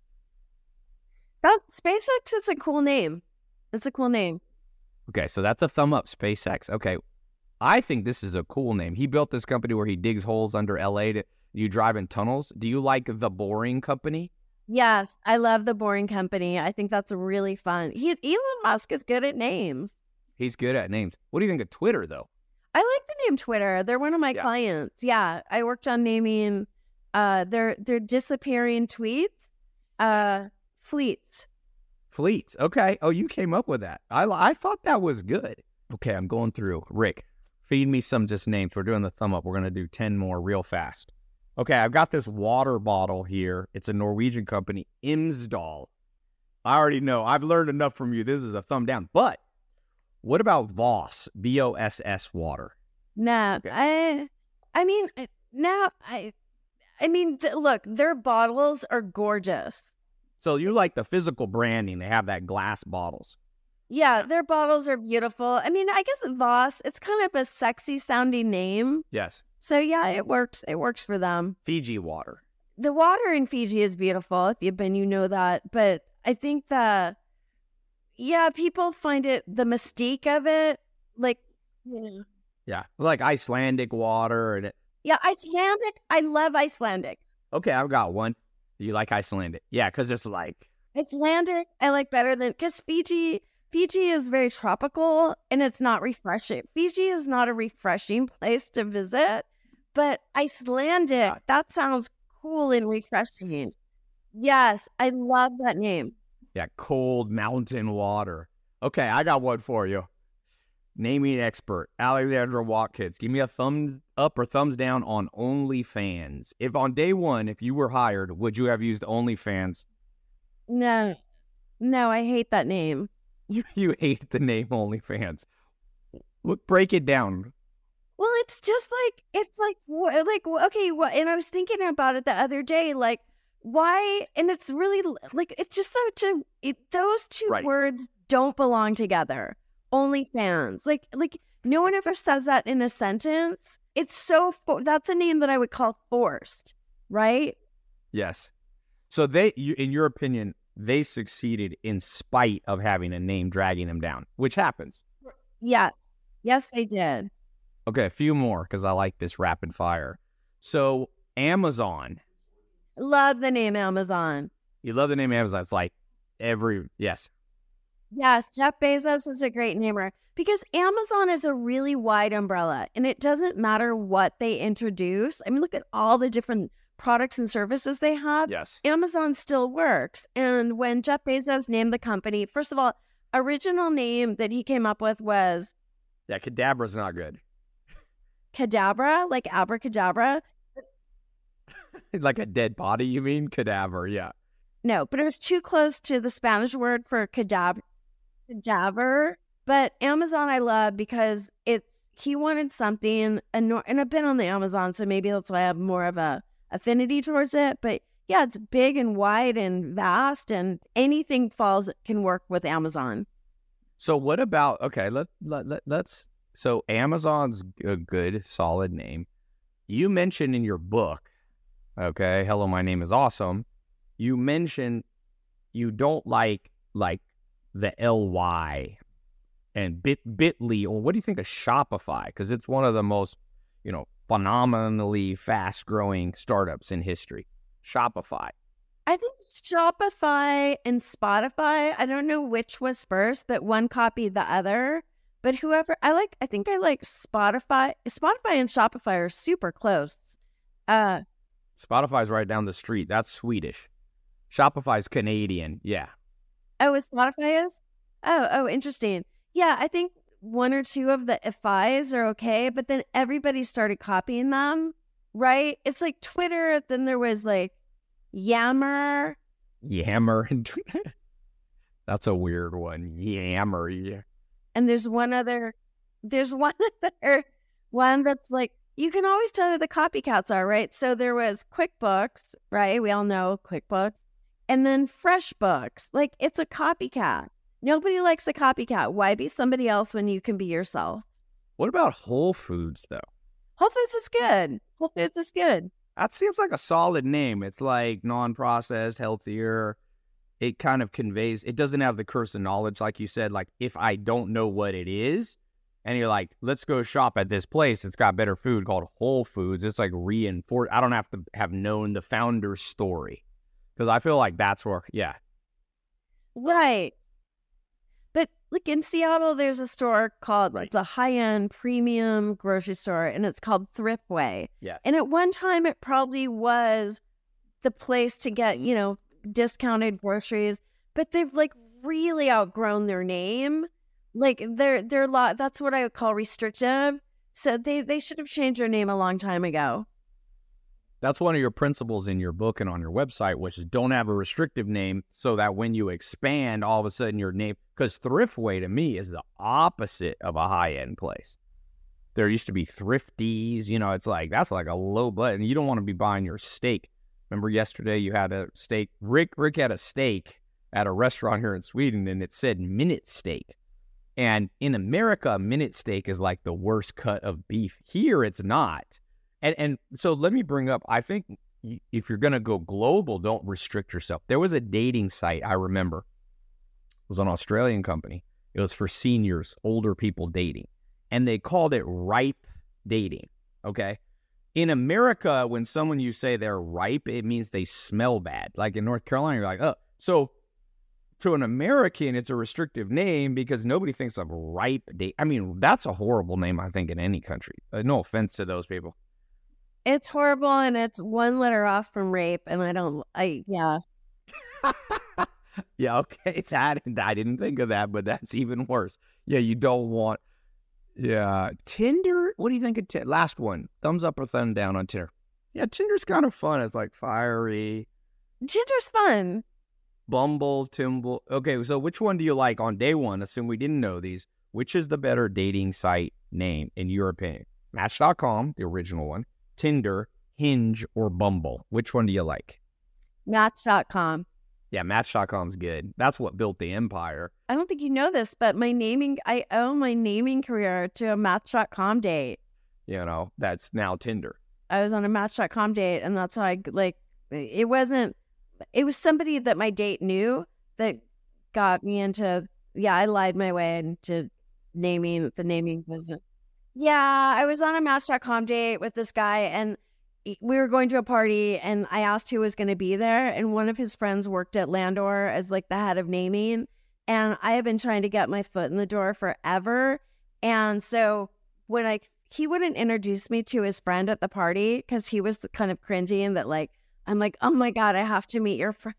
That SpaceX is a cool name. It's a cool name. Okay, so that's a thumb up, SpaceX. Okay, I think this is a cool name. He built this company where he digs holes under L A to you drive in tunnels. Do you like The Boring Company? Yes, I love The Boring Company. I think that's really fun. He, Elon Musk is good at names. He's good at names. What do you think of Twitter, though? I like the name Twitter. They're one of my Yeah. clients. Yeah, I worked on naming uh, their their disappearing tweets uh, fleets. Fleets. Okay. Oh, you came up with that. I I thought that was good. Okay, I'm going through. Rick, feed me some just names. We're doing the thumb up. We're going to do ten more real fast. Okay, I've got this water bottle here. It's a Norwegian company, Imsdal. I already know. I've learned enough from you. This is a thumb down. But what about Voss, V O S S water? No, Okay. I I mean I- now I I mean th- look, their bottles are gorgeous. So you like the physical branding. They have that glass bottles. Yeah, their bottles are beautiful. I mean, I guess Voss, it's kind of a sexy sounding name. Yes. So yeah, it works. It works for them. Fiji water. The water in Fiji is beautiful. If you've been, you know that. But I think the, yeah, people find it, the mystique of it, like, you know. Yeah. Like Icelandic water. and it, Yeah, Icelandic. I love Icelandic. Okay, I've got one. You like Icelandic? Yeah, because it's like, Icelandic, I like better than, because Fiji, Fiji is very tropical and it's not refreshing. Fiji is not a refreshing place to visit, but Icelandic, that sounds cool and refreshing. Yes, I love that name. yeah, cold mountain water. Okay, I got one for you. Naming expert, Alexandra Watkins. Give me a thumbs up or thumbs down on OnlyFans. If on day one, if you were hired, would you have used OnlyFans? No, no, I hate that name. You you hate the name OnlyFans. Look, break it down. Well, it's just like, it's like, wh- like, wh- okay, what? And I was thinking about it the other day, like, why? And it's really l- like, it's just such a, it, those two Right. words don't belong together. OnlyFans. Like, like, no one ever says that in a sentence. It's so, fo- that's a name that I would call forced, right? Yes. So they, you, in your opinion, they succeeded in spite of having a name dragging them down, which happens. Yes. Yes, they did. Okay, a few more because I like this rapid fire. So Amazon, Love the name Amazon. you love the name Amazon. It's like every, yes. Yes, Jeff Bezos is a great namer because Amazon is a really wide umbrella and it doesn't matter what they introduce. I mean, look at all the different products and services they have. Yes. Amazon still works. And when Jeff Bezos named the company, first of all, original name that he came up with was Yeah, Cadabra's not good. Cadabra, like abracadabra. Like a dead body, you mean? Cadaver, yeah. No, but it was too close to the Spanish word for cadab- cadaver. But Amazon I love because it's, he wanted something, and, and I've been on the Amazon, so maybe that's why I have more of a affinity towards it. But yeah, it's big and wide and vast, and anything falls can work with Amazon. So what about, okay, let, let, let, let's, so Amazon's a good, solid name. You mentioned in your book, okay, Hello, My Name is Awesome. You mentioned you don't like, like, the L Y and bit Bitly, or what do you think of Shopify? Because it's one of the most, you know, phenomenally fast-growing startups in history. Shopify. I think Shopify and Spotify, I don't know which was first, but one copied the other. But whoever, I like, I think I like Spotify. Spotify and Shopify are super close. Uh, Spotify's right down the street. That's Swedish. Shopify's Canadian. Yeah. oh, is Spotify is? Oh, oh, interesting. Yeah, I think one or two of the Ifis are okay, but then everybody started copying them, right? It's like Twitter, then there was like Yammer. Yammer. That's a weird one. Yammer. Yeah. And there's one other, there's one other one that's like, you can always tell who the copycats are, right? So there was QuickBooks, right? We all know QuickBooks. And then FreshBooks. Like, it's a copycat. Nobody likes a copycat. Why be somebody else when you can be yourself? What about Whole Foods, though? Whole Foods is good. Whole Foods is good. That seems like a solid name. It's like non-processed, healthier. It kind of conveys, it doesn't have the curse of knowledge, like you said. Like, if I don't know what it is, and you're like, let's go shop at this place, it's got better food called Whole Foods. It's like reinforced. I don't have to have known the founder's story. Because I feel like that's where, yeah. Right. But like in Seattle, there's a store called, Right. it's a high-end premium grocery store, and it's called Thriftway. Yes. And at one time, it probably was the place to get, you know, discounted groceries, but they've like really outgrown their name. Like they're they're lot. That's what I would call restrictive. So they they should have changed their name a long time ago. That's one of your principles in your book and on your website, which is don't have a restrictive name so that when you expand, all of a sudden your name, because Thriftway to me is the opposite of a high-end place. There used to be Thrifties, you know, it's like, that's like a low button. You don't want to be buying your steak. Remember yesterday you had a steak, Rick, Rick had a steak at a restaurant here in Sweden and it said minute steak. And in America, a minute steak is like the worst cut of beef. Here, it's not. And and so let me bring up, I think if you're going to go global, don't restrict yourself. There was a dating site, I remember. It was an Australian company. It was for seniors, older people dating. And they called it ripe dating, okay? In America, when someone you say they're ripe, it means they smell bad. Like in North Carolina, you're like, oh. So to an American, it's a restrictive name because nobody thinks of ripe date. I mean, that's a horrible name, I think, in any country. Uh, no offense to those people. It's horrible, and it's one letter off from rape, and I don't, I, yeah. Yeah, okay, that, I didn't think of that, but that's even worse. Yeah, you don't want, yeah. Tinder, what do you think of Tinder? Last one, thumbs up or thumb down on Tinder? Yeah, Tinder's kind of fun. It's like fiery. Tinder's fun. Bumble, Timble. Okay, so which one do you like on day one? Assume we didn't know these. Which is the better dating site name, in your opinion? Match dot com, the original one. Tinder, Hinge, or Bumble? Which one do you like? Match dot com. Yeah, Match dot com's good. That's what built the empire. I don't think you know this, but my naming, I owe my naming career to a Match dot com date. You know, that's now Tinder. I was on a Match dot com date, and that's how I, like, it wasn't, it was somebody that my date knew that got me into, yeah, I lied my way into naming, the naming business. Yeah, I was on a Match dot com date with this guy, and we were going to a party, and I asked who was going to be there, and one of his friends worked at Landor as like the head of naming, and I have been trying to get my foot in the door forever. And so when I, he wouldn't introduce me to his friend at the party because he was kind of cringy, and that like, I'm like, oh my God, I have to meet your friend.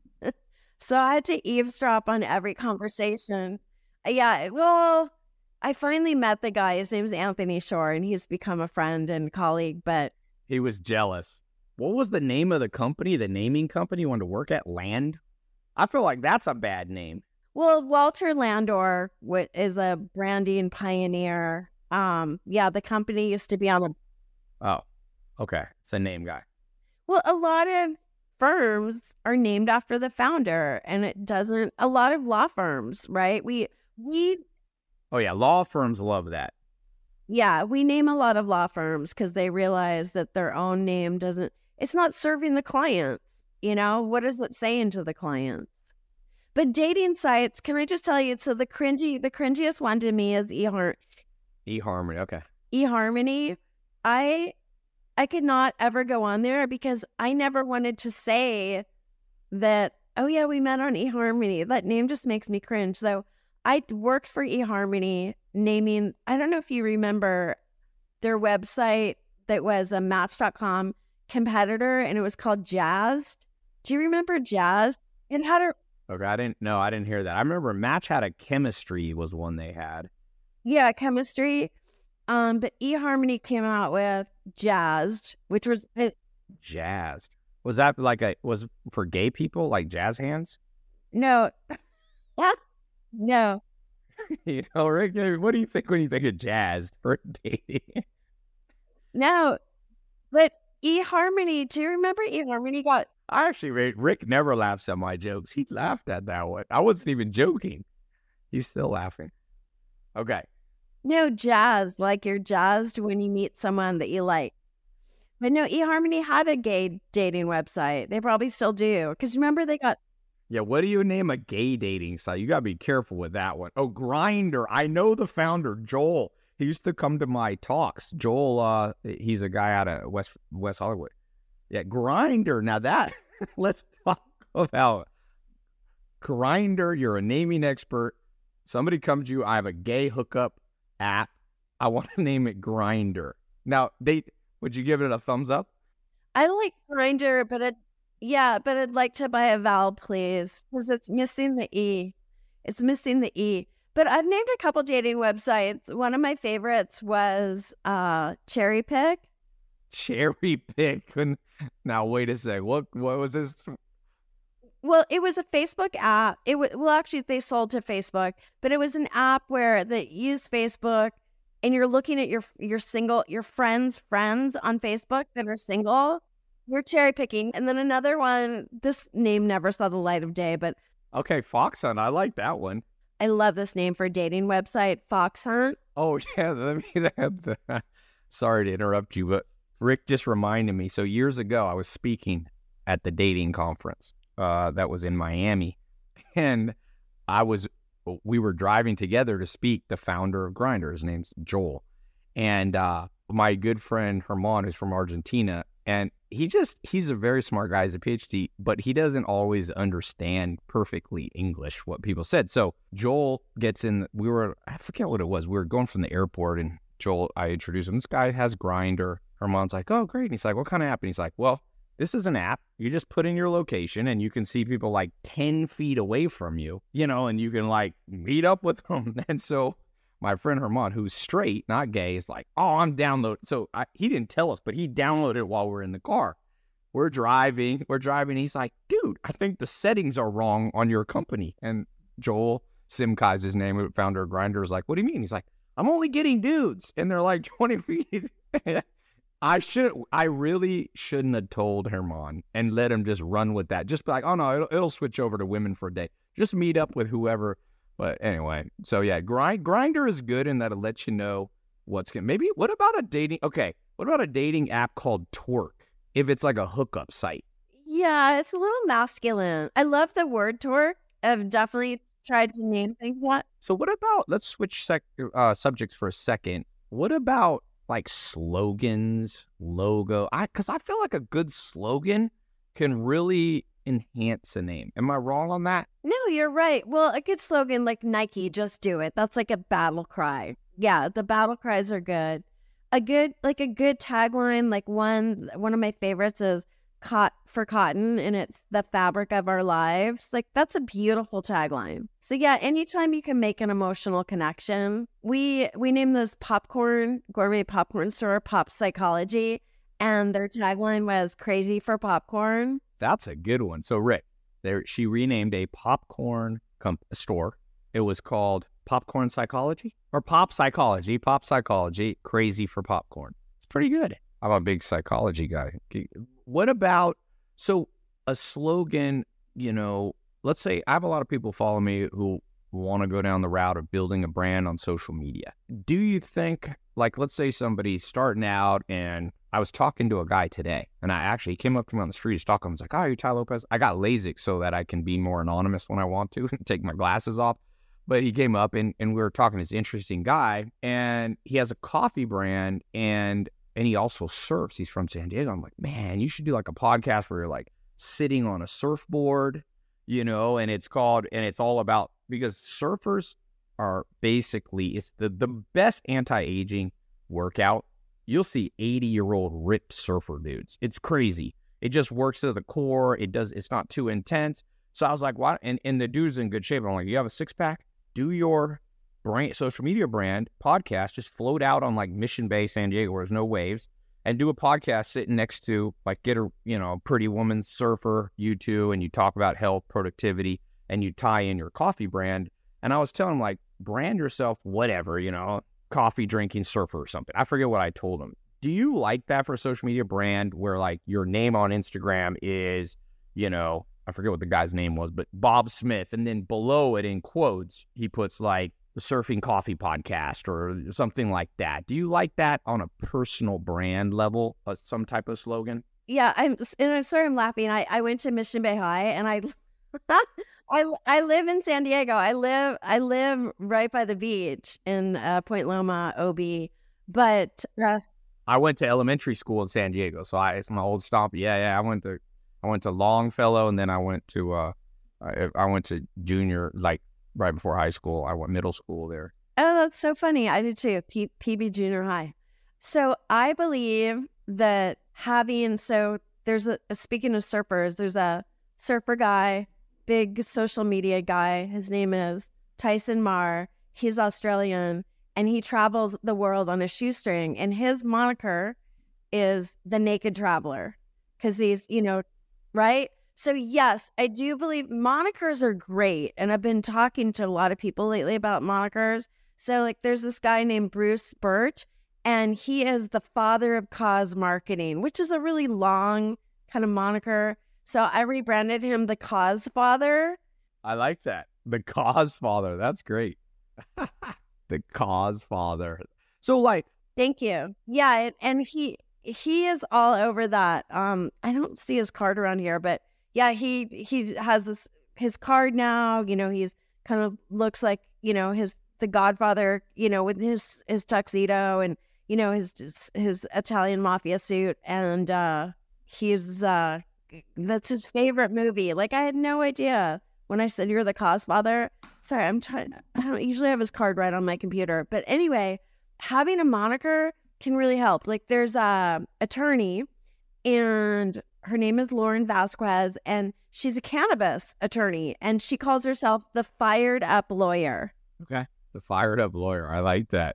So I had to eavesdrop on every conversation. Yeah, well, I finally met the guy. His name's Anthony Shore, and he's become a friend and colleague, but he was jealous. What was the name of the company, the naming company you wanted to work at? Land? I feel like that's a bad name. Well, Walter Landor is a branding pioneer. Um, yeah, the company used to be on the... Oh, okay. It's a name guy. Well, a lot of firms are named after the founder, and it doesn't... A lot of law firms, right? We... we Oh, yeah. Law firms love that. Yeah, we name a lot of law firms because they realize that their own name doesn't, it's not serving the clients, you know? What is it saying to the clients? But dating sites, can I just tell you, so the cringy, the cringiest one to me is eHar- eHarmony, okay. eHarmony. I, I could not ever go on there because I never wanted to say that, oh yeah, we met on eHarmony. That name just makes me cringe. So I worked for eHarmony naming, I don't know if you remember their website that was a Match dot com competitor, and it was called Jazzed. Do you remember Jazzed? It had a, Okay, I didn't know. I didn't hear that. I remember Match had a chemistry was one they had. yeah, chemistry. Um, but eHarmony came out with Jazzed, which was, it, Jazzed. Was that like a, was for gay people, like jazz hands? no, no. You know, Rick, what do you think when you think of jazz for dating? No, but eHarmony, do you remember eHarmony got, I actually, Rick, Rick never laughs at my jokes. He laughed at that one. I wasn't even joking. He's still laughing. Okay. no, jazzed, like you're jazzed when you meet someone that you like. But no, eHarmony had a gay dating website. They probably still do. Because remember they got, Yeah, what do you name a gay dating site? You got to be careful with that one. Oh, Grindr. I know the founder, Joel. He used to come to my talks. Joel, uh, he's a guy out of West West Hollywood. Yeah, Grindr. Now that, let's talk about Grindr. You're a naming expert. Somebody comes to you, I have a gay hookup app. I want to name it Grindr. Now, they would you give it a thumbs up? I like Grindr, but it, yeah, but I'd like to buy a vowel, please. Because it's missing the E. It's missing the E. But I've named a couple dating websites. One of my favorites was uh, Cherry Pick. Cherry Pick. Now, wait a sec. What, what was this? Well, it was a Facebook app. It was, well, actually, they sold to Facebook, but it was an app where they use Facebook, and you're looking at your your single your friends' friends on Facebook that are single. You're cherry picking, and then another one. This name never saw the light of day, but Okay, Fox Hunt. I like that one. I love this name for a dating website, Fox Hunt. Oh, yeah. Let me that. Sorry to interrupt you, but Rick just reminded me. So years ago, I was speaking at the dating conference uh, that was in Miami. And I was, we were driving together to speak. The founder of Grindr, his name's Joel. And uh, my good friend, Herman, who's from Argentina. And he just, he's a very smart guy. He's a PhD, but he doesn't always understand perfectly English, what people said. So Joel gets in, we were, I forget what it was. We were going from the airport and Joel, I introduced him. This guy has Grindr. Herman's like, oh, great. And he's like, what kind of app? And he's like, well, this is an app. You just put in your location and you can see people like ten feet away from you, you know, and you can like meet up with them. And so my friend Herman, who's straight, not gay, is like, oh, I'm downloading. So I, he didn't tell us, but he downloaded it while we're in the car. We're driving. We're driving. He's like, dude, I think the settings are wrong on your company. And Joel Simkai is his name, founder of Grindr, is like, what do you mean? He's like, I'm only getting dudes. And they're like twenty feet. I should. I really shouldn't have told Herman and let him just run with that. Just be like, oh, no, it'll, it'll switch over to women for a day. Just meet up with whoever. But anyway, so yeah, grind, Grindr is good in that it lets you know what's going to, maybe, what about a dating, okay, what about a dating app called Twerk, if it's like a hookup site? Yeah, it's a little masculine. I love the word twerk. I've definitely tried to name things that. So what about, let's switch sec, uh, subjects for a second. What about like slogans, logo? I, cause I feel like a good slogan can really enhance a name. Am I wrong on that? No, you're right. Well, a good slogan like Nike, just do it. That's like a battle cry. Yeah, the battle cries are good. A good, like a good tagline, like one, one of my favorites is "Cot for cotton," and it's the fabric of our lives. Like that's a beautiful tagline. So yeah, anytime you can make an emotional connection, we we named this popcorn gourmet popcorn store Pop Psychology, and their tagline was "Crazy for popcorn." That's a good one. So Rick, there she renamed a popcorn comp- store. It was called Popcorn Psychology or Pop Psychology. Pop Psychology, Crazy for popcorn. It's pretty good. I'm a big psychology guy. What about, so a slogan, you know, let's say I have a lot of people follow me who want to go down the route of building a brand on social media. Do you think, like, let's say somebody's starting out, and I was talking to a guy today, and I actually came up to him on the street, he's talking, I was like, oh, are you Ty Lopez? I got LASIK so that I can be more anonymous when I want to and take my glasses off. But he came up and, and we were talking to this interesting guy, and he has a coffee brand, and and he also surfs. He's from San Diego. I'm like, man, you should do like a podcast where you're like sitting on a surfboard, you know, and it's called, and it's all about, because surfers are basically, it's the, the best anti-aging workout. You'll see eighty year old ripped surfer dudes. It's crazy. It just works to the core. It does, it's not too intense. So I was like, what? And, and the dude's in good shape. I'm like, you have a six pack? Do your brand, social media brand podcast, just float out on like Mission Bay, San Diego, where there's no waves, and do a podcast sitting next to, like, get a, you know, pretty woman surfer, you two, and you talk about health, productivity, and you tie in your coffee brand. And I was telling him, like, brand yourself whatever, you know, coffee drinking surfer or something. I forget what I told him. Do you like that for a social media brand where, like, your name on Instagram is, you know, I forget what the guy's name was, but Bob Smith, and then below it in quotes, he puts like the Surfing Coffee Podcast or something like that. Do you like that on a personal brand level, uh, some type of slogan? Yeah, I'm and I'm sorry I'm laughing. I, I went to Mission Bay High, and I I I live in San Diego. I live I live right by the beach in uh, Point Loma, O B. But uh, I went to elementary school in San Diego, so I, it's my old stop. Yeah, yeah. I went to I went to Longfellow, and then I went to uh, I, I went to junior, like right before high school. I went middle school there. Oh, that's so funny. I did too. P- PB Junior High. So I believe that having, so there's a, speaking of surfers, there's a surfer guy, big social media guy. His name is Tyson Marr. He's Australian, and he travels the world on a shoestring. And his moniker is the Naked Traveler, because he's, you know, right? So yes, I do believe monikers are great. And I've been talking to a lot of people lately about monikers. So like there's this guy named Bruce Birch, and he is the father of cause marketing, which is a really long kind of moniker. So I rebranded him the Cause Father. I like that. The Cause Father. That's great. The Cause Father. So like, thank you. Yeah. And, and he, he is all over that. Um, I don't see his card around here, but yeah, he, he has this, his card now, you know, he's kind of looks like, you know, his, the Godfather, you know, with his, his tuxedo and, you know, his, his Italian mafia suit. And, uh, he's, uh, that's his favorite movie. Like, I had no idea when I said you're the Cause Father. Sorry, I'm trying, I don't usually have his card right on my computer. But anyway, having a moniker can really help. Like, there's a attorney, and her name is Lauren Vasquez, and she's a cannabis attorney, and she calls herself the Fired Up Lawyer. Okay. The Fired Up Lawyer. I like that.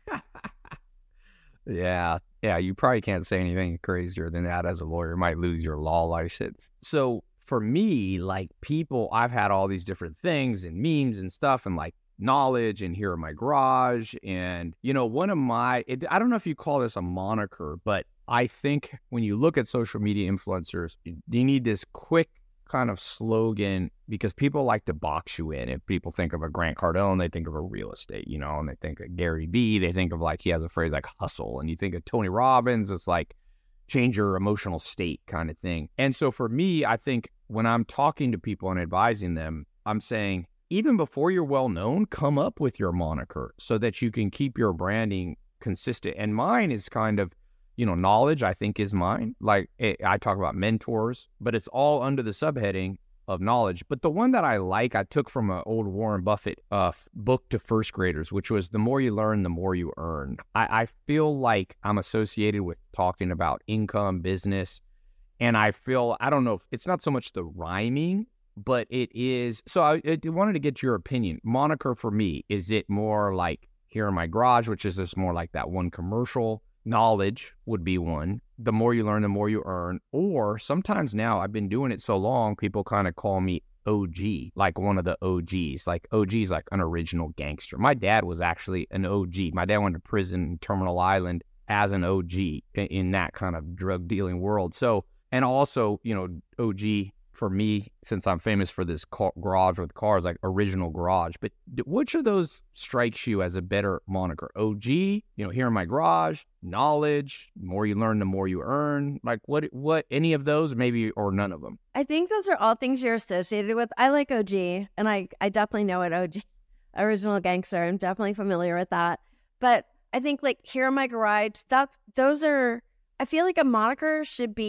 Yeah. Yeah. You probably can't say anything crazier than that as a lawyer. You might lose your law license. So for me, like, people, I've had all these different things and memes and stuff, and like knowledge, and here in my garage. And, you know, one of my, it, I don't know if you call this a moniker, but I think when you look at social media influencers, you need this quick kind of slogan, because people like to box you in. If people think of a Grant Cardone, they think of a real estate, you know, and they think of Gary Vee, they think of, like, he has a phrase like hustle. And you think of Tony Robbins, it's like change your emotional state kind of thing. And so for me, I think when I'm talking to people and advising them, I'm saying, even before you're well known, come up with your moniker so that you can keep your branding consistent. And mine is kind of, you know, knowledge, I think, is mine. Like, it, I talk about mentors, but it's all under the subheading of knowledge. But the one that I like, I took from an old Warren Buffett uh, book to first graders, which was the more you learn, the more you earn. I, I feel like I'm associated with talking about income, business, and I feel, I don't know, if it's not so much the rhyming, but it is. So I, I wanted to get your opinion. Moniker for me, is it more like here in my garage, which is just more like that one commercial? Knowledge would be one. The more you learn, the more you earn. Or sometimes now, I've been doing it so long, people kind of call me O G, like one of the O Gs. Like, O G is like an original gangster. My dad was actually an O G. My dad went to prison in Terminal Island as an O G in, in that kind of drug dealing world. So, and also, you know, O G for me, since I'm famous for this car, garage with cars, like original garage. But which of those strikes you as a better moniker? O G, you know, here in my garage, knowledge, the more you learn, the more you earn. Like, what, what, any of those, maybe, or none of them? I think those are all things you're associated with. I like O G, and I, I definitely know it, O G, original gangster. I'm definitely familiar with that. But I think, like, here in my garage, that's, those are, I feel like a moniker should be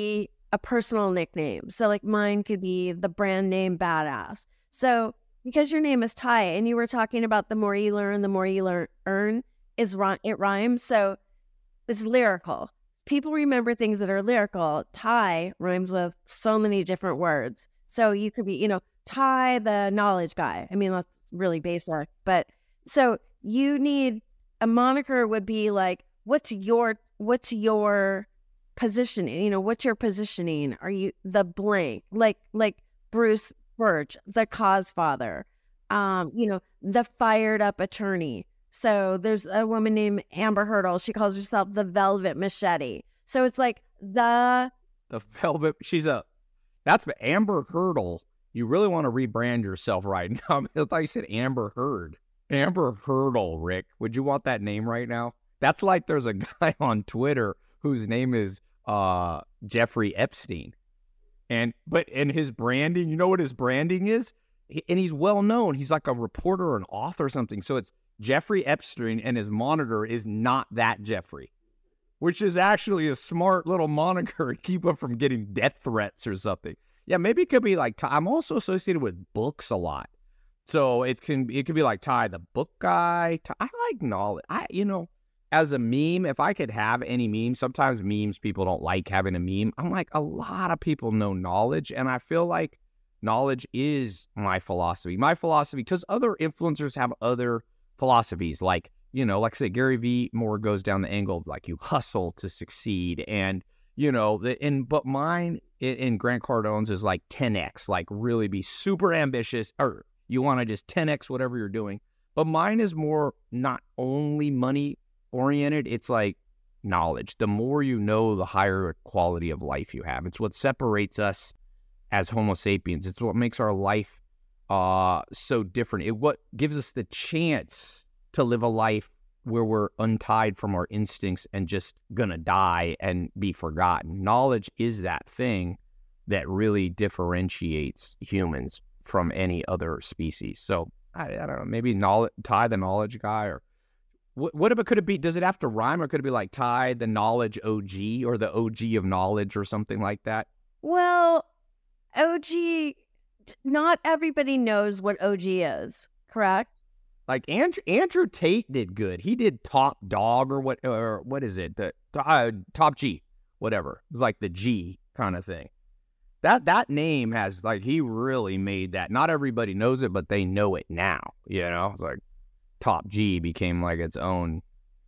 a personal nickname. So like mine could be the brand name Badass. So because your name is Ty and you were talking about the more you learn, the more you learn, earn is it rhymes. So it's lyrical. People remember things that are lyrical. Ty rhymes with so many different words. So you could be, you know, Ty the knowledge guy. I mean, that's really basic. But so you need a moniker would be like, what's your, what's your positioning? You know, what's your positioning? Are you the blank? Like, like Bruce Birch, the cause father, um, you know, the fired up attorney. So there's a woman named Amber Hurdle. She calls herself the Velvet Machete. So it's like the... The Velvet... She's a... That's Amber Hurdle. You really want to rebrand yourself right now. I thought you said Amber Heard. Amber Hurdle, Rick. Would you want that name right now? That's like there's a guy on Twitter whose name is uh, Jeffrey Epstein. And but in his branding, you know what his branding is? He, and he's well known. He's like a reporter or an author or something. So it's Jeffrey Epstein, and his monitor is not that Jeffrey, which is actually a smart little moniker to keep him from getting death threats or something. Yeah, maybe it could be like Ty. I'm also associated with books a lot. So it can it could be like Ty, the book guy. Ty, I like knowledge. I, you know, as a meme, if I could have any meme, sometimes memes, people don't like having a meme. I'm like, a lot of people know knowledge, and I feel like knowledge is my philosophy. My philosophy, because other influencers have other philosophies. Like, you know, like I said, Gary Vee more goes down the angle of like you hustle to succeed. And, you know, the, and but mine in, in Grant Cardone's is like ten X, like really be super ambitious, or you want to just ten X whatever you're doing. But mine is more not only money oriented, it's like knowledge. The more you know, the higher quality of life you have. It's what separates us as Homo sapiens. It's what makes our life uh, so different. It what gives us the chance to live a life where we're untied from our instincts and just gonna die and be forgotten. Knowledge is that thing that really differentiates humans from any other species. So I, I don't know, maybe knowledge, Ty the knowledge guy, or what, what if it could it be, does it have to rhyme, or could it be like Ty the knowledge O G, or the O G of knowledge, or something like that? Well, O G, not everybody knows what O G is, correct? Like Andrew, Andrew Tate did good. He did Top Dog, or what, or what is it? The uh, Top G, whatever. It was like the G kind of thing. That that name has, like, he really made that. Not everybody knows it, but they know it now. You know, it's like Top G became like its own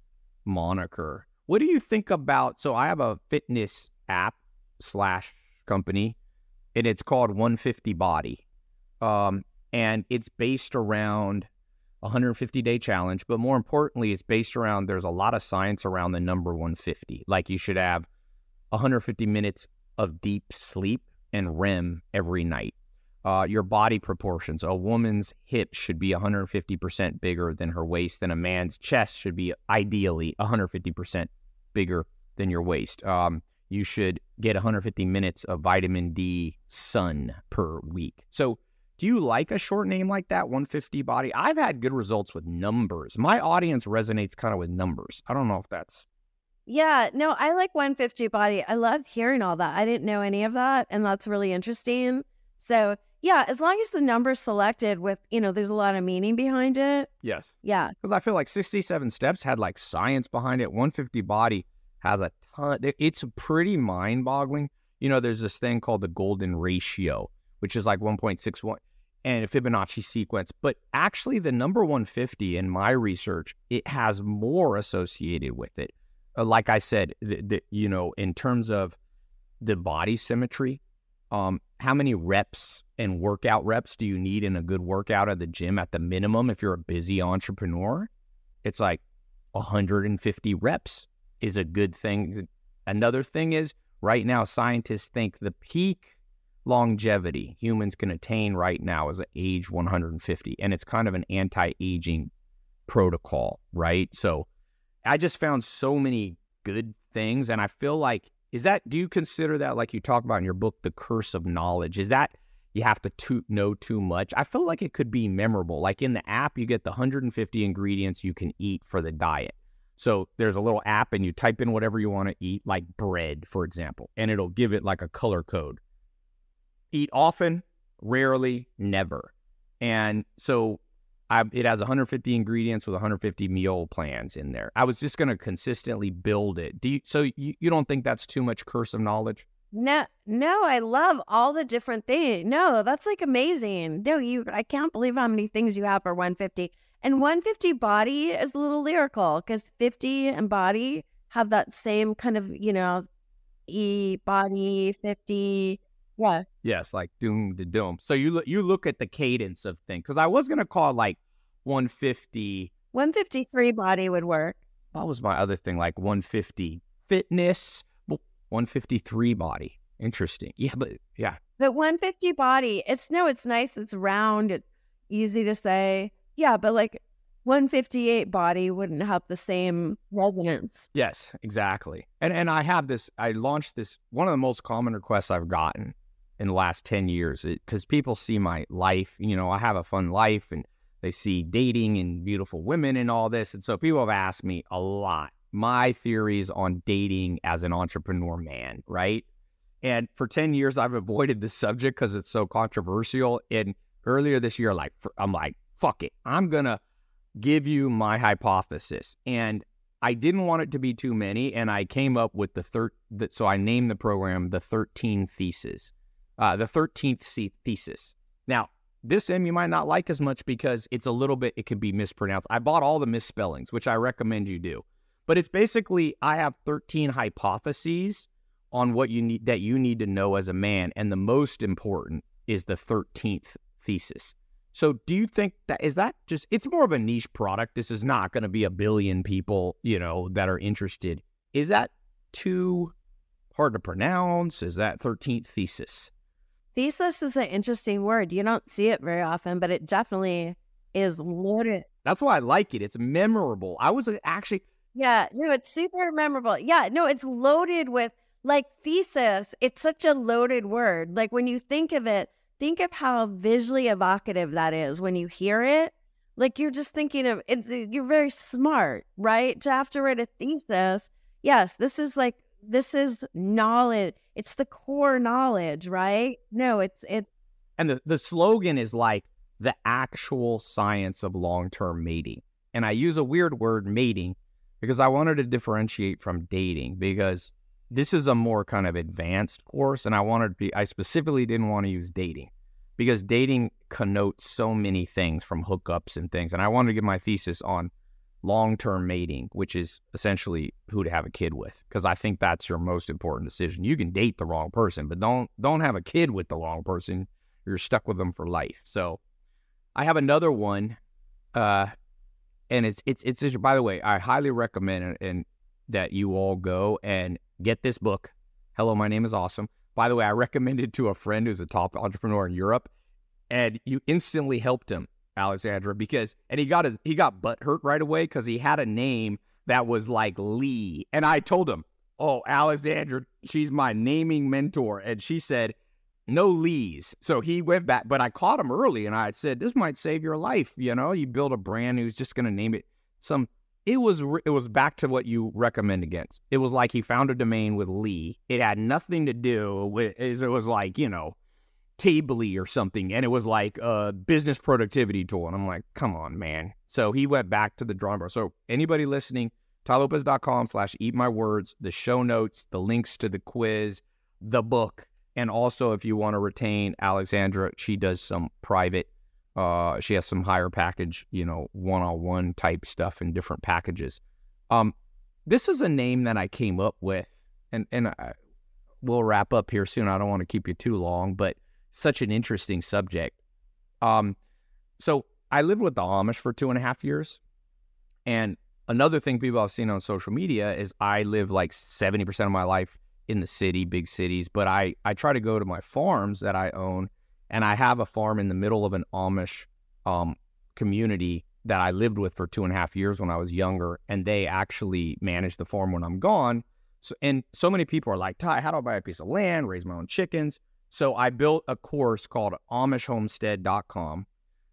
moniker. What do you think about? So I have a fitness app slash company, and it's called one fifty Body, um, and it's based around a one hundred fifty day challenge, but more importantly, it's based around, there's a lot of science around the number one fifty. Like you should have one hundred fifty minutes of deep sleep and R E M every night. Uh, your body proportions, a woman's hips should be one hundred fifty percent bigger than her waist, and a man's chest should be ideally one hundred fifty percent bigger than your waist. Um, you should get one hundred fifty minutes of vitamin D sun per week. So do you like a short name like that, one fifty Body? I've had good results with numbers. My audience resonates kind of with numbers. I don't know if that's... Yeah, no, I like one fifty Body. I love hearing all that. I didn't know any of that, and that's really interesting. So, yeah, as long as the number's selected with, you know, there's a lot of meaning behind it. Yes. Yeah. Because I feel like sixty-seven Steps had like science behind it. one fifty Body has a ton. It's pretty mind-boggling. You know, there's this thing called the golden ratio, which is like one point six one. And a Fibonacci sequence. But actually the number one fifty in my research, it has more associated with it. Uh, like I said, the, the, you know, in terms of the body symmetry, um, how many reps and workout reps do you need in a good workout at the gym at the minimum if you're a busy entrepreneur? It's like one hundred fifty reps is a good thing. Another thing is, right now, scientists think the peak longevity humans can attain right now is at age one hundred fifty, and it's kind of an anti-aging protocol, right? So I just found so many good things, and I feel like, is that, do you consider that, like you talk about in your book, the curse of knowledge? Is that you have to to know too much? I feel like it could be memorable. Like in the app, you get the one hundred fifty ingredients you can eat for the diet. So there's a little app and you type in whatever you want to eat, like bread, for example, and it'll give it like a color code. Eat often, rarely, never. And so I, it has one hundred fifty ingredients with one hundred fifty meal plans in there. I was just going to consistently build it. Do you, so you, you don't think that's too much curse of knowledge? No, no, I love all the different things. No, that's like amazing. No, you, I can't believe how many things you have for one fifty. And one fifty body is a little lyrical because fifty and body have that same kind of, you know, E body, fifty. Yeah. Yes, like doom to doom. So you look, you look at the cadence of things, because I was going to call it like one fifty. one fifty-three body would work. What was my other thing? Like one fifty fitness, one fifty-three body. Interesting. Yeah, but yeah. The one fifty body, it's no, it's nice. It's round. It's easy to say. Yeah, but like one fifty-eight body wouldn't have the same resonance. Yes, exactly. And and I have this, I launched this, one of the most common requests I've gotten in the last ten years, because people see my life, you know, I have a fun life and they see dating and beautiful women and all this. And so people have asked me a lot, my theories on dating as an entrepreneur man, right? And for ten years, I've avoided this subject because it's so controversial. And earlier this year, like, I'm like, fuck it. I'm going to give you my hypothesis. And I didn't want it to be too many. And I came up with the third, so I named the program the thirteen Theses, uh, the thirteenth thesis. Now, this end you might not like as much because it's a little bit, it can be mispronounced. I bought all the misspellings, which I recommend you do. But it's basically, I have thirteen hypotheses on what you need, that you need to know as a man. And the most important is the thirteenth thesis. So do you think that, is that just, it's more of a niche product. This is not going to be a billion people, you know, that are interested. Is that too hard to pronounce? Is that thirteenth thesis? Thesis is an interesting word. You don't see it very often, but it definitely is loaded. That's why I like it. It's memorable. I was actually... Yeah, no, it's super memorable. Yeah, no, it's loaded with, like, thesis. It's such a loaded word. Like, when you think of it, think of how visually evocative that is when you hear it. Like, you're just thinking of, it's, you're very smart, right? To have to write a thesis. Yes, this is like, this is knowledge. It's the core knowledge, right? No, it's, it's. And the, the slogan is like the actual science of long-term mating. And I use a weird word, mating, because I wanted to differentiate from dating, because this is a more kind of advanced course, and I wanted to be, I specifically didn't want to use dating, because dating connotes so many things from hookups and things. And I wanted to give my thesis on long-term mating, which is essentially who to have a kid with, because I think that's your most important decision. You can date the wrong person, but don't don't have a kid with the wrong person. You're stuck with them for life. So I have another one, uh, and it's it's it's. By the way, I highly recommend it, and that you all go and get this book. Hello, my name is awesome. By the way, I recommended it to a friend who's a top entrepreneur in Europe, and you instantly helped him, Alexandra, because, and he got his, he got butt hurt right away because he had a name that was like Lee. And I told him, oh, Alexandra, she's my naming mentor. And she said, no Lees. So he went back, but I caught him early and I had said, this might save your life. You know, you build a brand who's just going to name it some, it was, it was back to what you recommend against. It was like he found a domain with Lee. It had nothing to do with, it was like, you know, Tably or something, and it was like a business productivity tool. And I'm like, come on, man. So he went back to the drawing board. So anybody listening, tailopez.com slash eat my words, the show notes, the links to the quiz, the book. And also, if you want to retain Alexandra, she does some private, uh, she has some higher package, you know, one-on-one type stuff in different packages. Um, this is a name that I came up with, and, and I, we'll wrap up here soon. I don't want to keep you too long, but such an interesting subject. Um, so I lived with the Amish for two and a half years. And another thing people have seen on social media is I live like seventy percent of my life in the city, big cities, but I, I try to go to my farms that I own, and I have a farm in the middle of an Amish um, community that I lived with for two and a half years when I was younger, and they actually manage the farm when I'm gone. So, and so many people are like, Ty, how do I buy a piece of land, raise my own chickens? So I built a course called amish homestead dot com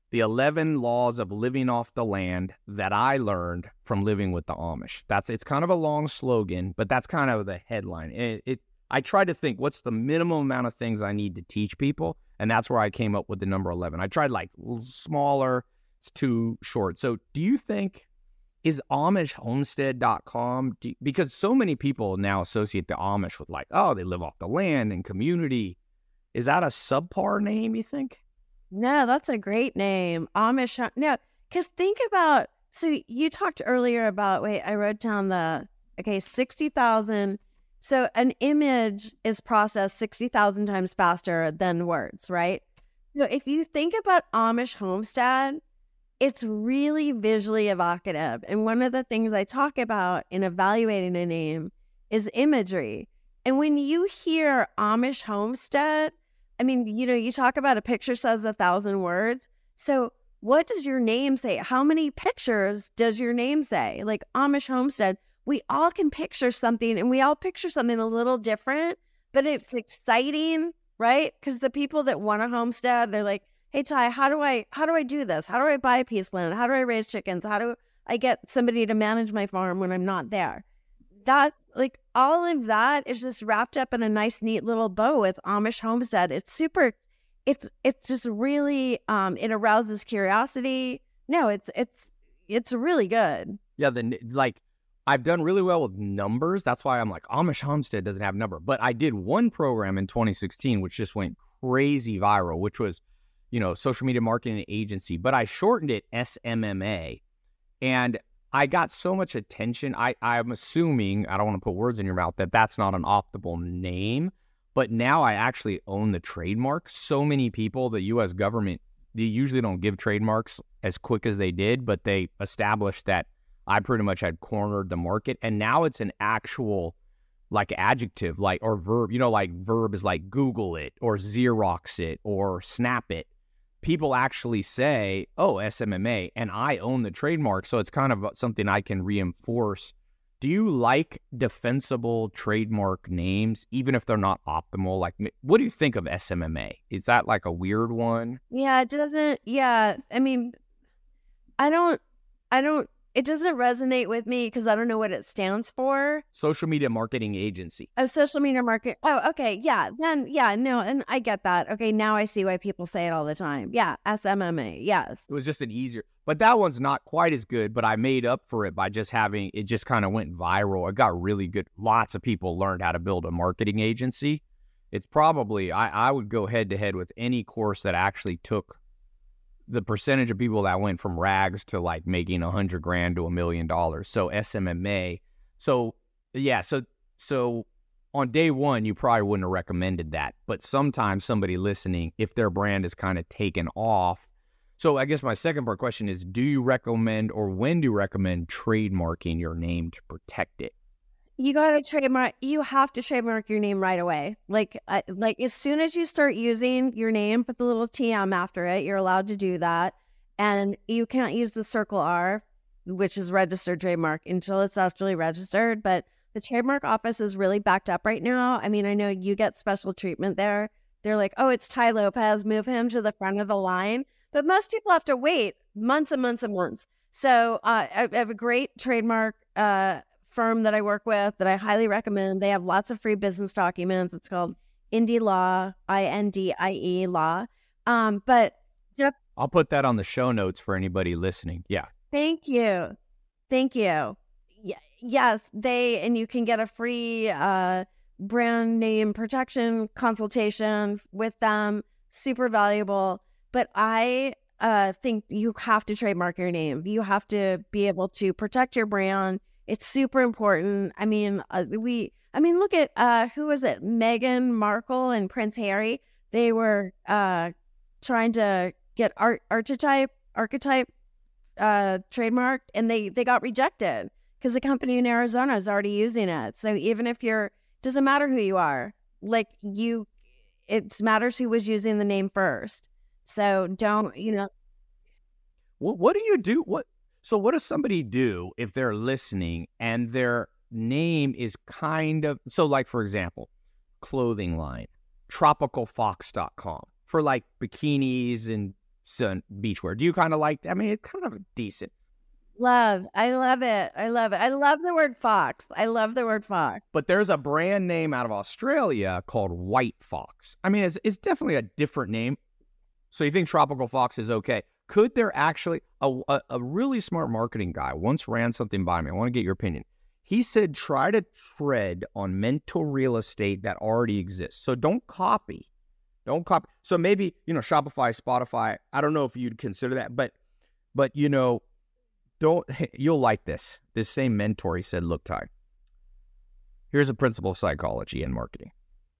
The eleven laws of living off the land that I learned from living with the Amish. That's it's kind of a long slogan, but that's kind of the headline. It, it I tried to think what's the minimum amount of things I need to teach people, and that's where I came up with the number eleven. I tried like smaller, it's too short. So do you think is Amish homestead dot com, do, because so many people now associate the Amish with like, oh, they live off the land and community. Is that a subpar name, you think? No, that's a great name. Amish. Hom- No, because think about, so you talked earlier about, wait, I wrote down the, okay, sixty thousand. So an image is processed sixty thousand times faster than words, right? So if you think about Amish homestead, it's really visually evocative. And one of the things I talk about in evaluating a name is imagery. And when you hear Amish homestead, I mean, you know, you talk about a picture says a thousand words. So what does your name say? How many pictures does your name say? Like Amish homestead, we all can picture something, and we all picture something a little different, but it's exciting, right? Because the people that want a homestead, they're like, hey, Ty, how do I, how do I do this? How do I buy a piece of land? How do I raise chickens? How do I get somebody to manage my farm when I'm not there? That's like, all of that is just wrapped up in a nice, neat little bow with Amish homestead. It's super, it's, it's just really, um, it arouses curiosity. No, it's, it's, it's really good. Yeah. The, like I've done really well with numbers. That's why I'm like Amish homestead doesn't have a number, but I did one program in twenty sixteen, which just went crazy viral, which was, you know, social media marketing agency, but I shortened it S M M A, and I got so much attention. I, I'm assuming, I don't want to put words in your mouth, that that's not an optimal name, but now I actually own the trademark. So many people, the U S government, they usually don't give trademarks as quick as they did, but they established that I pretty much had cornered the market, and now it's an actual like adjective, like, or verb, you know, like verb is like Google it or Xerox it or snap it. People actually say, oh, S M M A, and I own the trademark, so it's kind of something I can reinforce. Do you like defensible trademark names, even if they're not optimal? Like, what do you think of S M M A? Is that like a weird one? Yeah, it doesn't, yeah, I mean, I don't, I don't, it doesn't resonate with me because I don't know what it stands for. Social media marketing agency. Oh, social media market. Oh, okay. Yeah. Then, yeah, no. And I get that. Okay. Now I see why people say it all the time. Yeah. S M M A. Yes. It was just an easier, but that one's not quite as good, but I made up for it by just having, it just kind of went viral. It got really good. Lots of people learned how to build a marketing agency. It's probably, I, I would go head to head with any course that actually took the percentage of people that went from rags to like making a hundred grand to a million dollars. So S M M A. So yeah, so so on day one, you probably wouldn't have recommended that. But sometimes somebody listening, if their brand is kind of taken off. So I guess my second part question is, do you recommend, or when do you recommend trademarking your name to protect it? You got to trademark. You have to trademark your name right away. Like, uh, like as soon as you start using your name, put the little T M after it. You're allowed to do that, and you can't use the circle R, which is registered trademark, until it's actually registered. But the trademark office is really backed up right now. I mean, I know you get special treatment there. They're like, oh, it's Tai Lopez, move him to the front of the line. But most people have to wait months and months and months. So uh, I have a great trademark uh, firm that I work with that I highly recommend. They have lots of free business documents. It's called Indie Law, I N D I E Law. Um, but yep. I'll put that on the show notes for anybody listening. Yeah. Thank you. Thank you. Y- yes, they, and you can get a free uh, brand name protection consultation with them. Super valuable. But I uh, think you have to trademark your name. You have to be able to protect your brand. It's super important. I mean, uh, we, I mean, look at, uh, who was it? Meghan Markle and Prince Harry. They were uh, trying to get art, archetype, archetype uh, trademarked, and they, they got rejected because the company in Arizona is already using it. So even if you're, doesn't matter who you are, like you, it matters who was using the name first. So don't, you know. What, what do you do? What? So what does somebody do if they're listening and their name is kind of, so like, for example, clothing line, tropical fox dot com for like bikinis and sun beachwear. Do you kind of like? I mean, it's kind of decent. Love. I love it. I love it. I love the word fox. I love the word fox. But there's a brand name out of Australia called White Fox. I mean, it's, it's definitely a different name. So you think Tropical Fox is okay? Could there actually, a, a, a really smart marketing guy once ran something by me. I want to get your opinion. He said, try to tread on mental real estate that already exists. So don't copy. Don't copy. So maybe, you know, Shopify, Spotify, I don't know if you'd consider that, but, but, you know, Don't you'll like this. This same mentor, he said, look, Ty, here's a principle of psychology and marketing.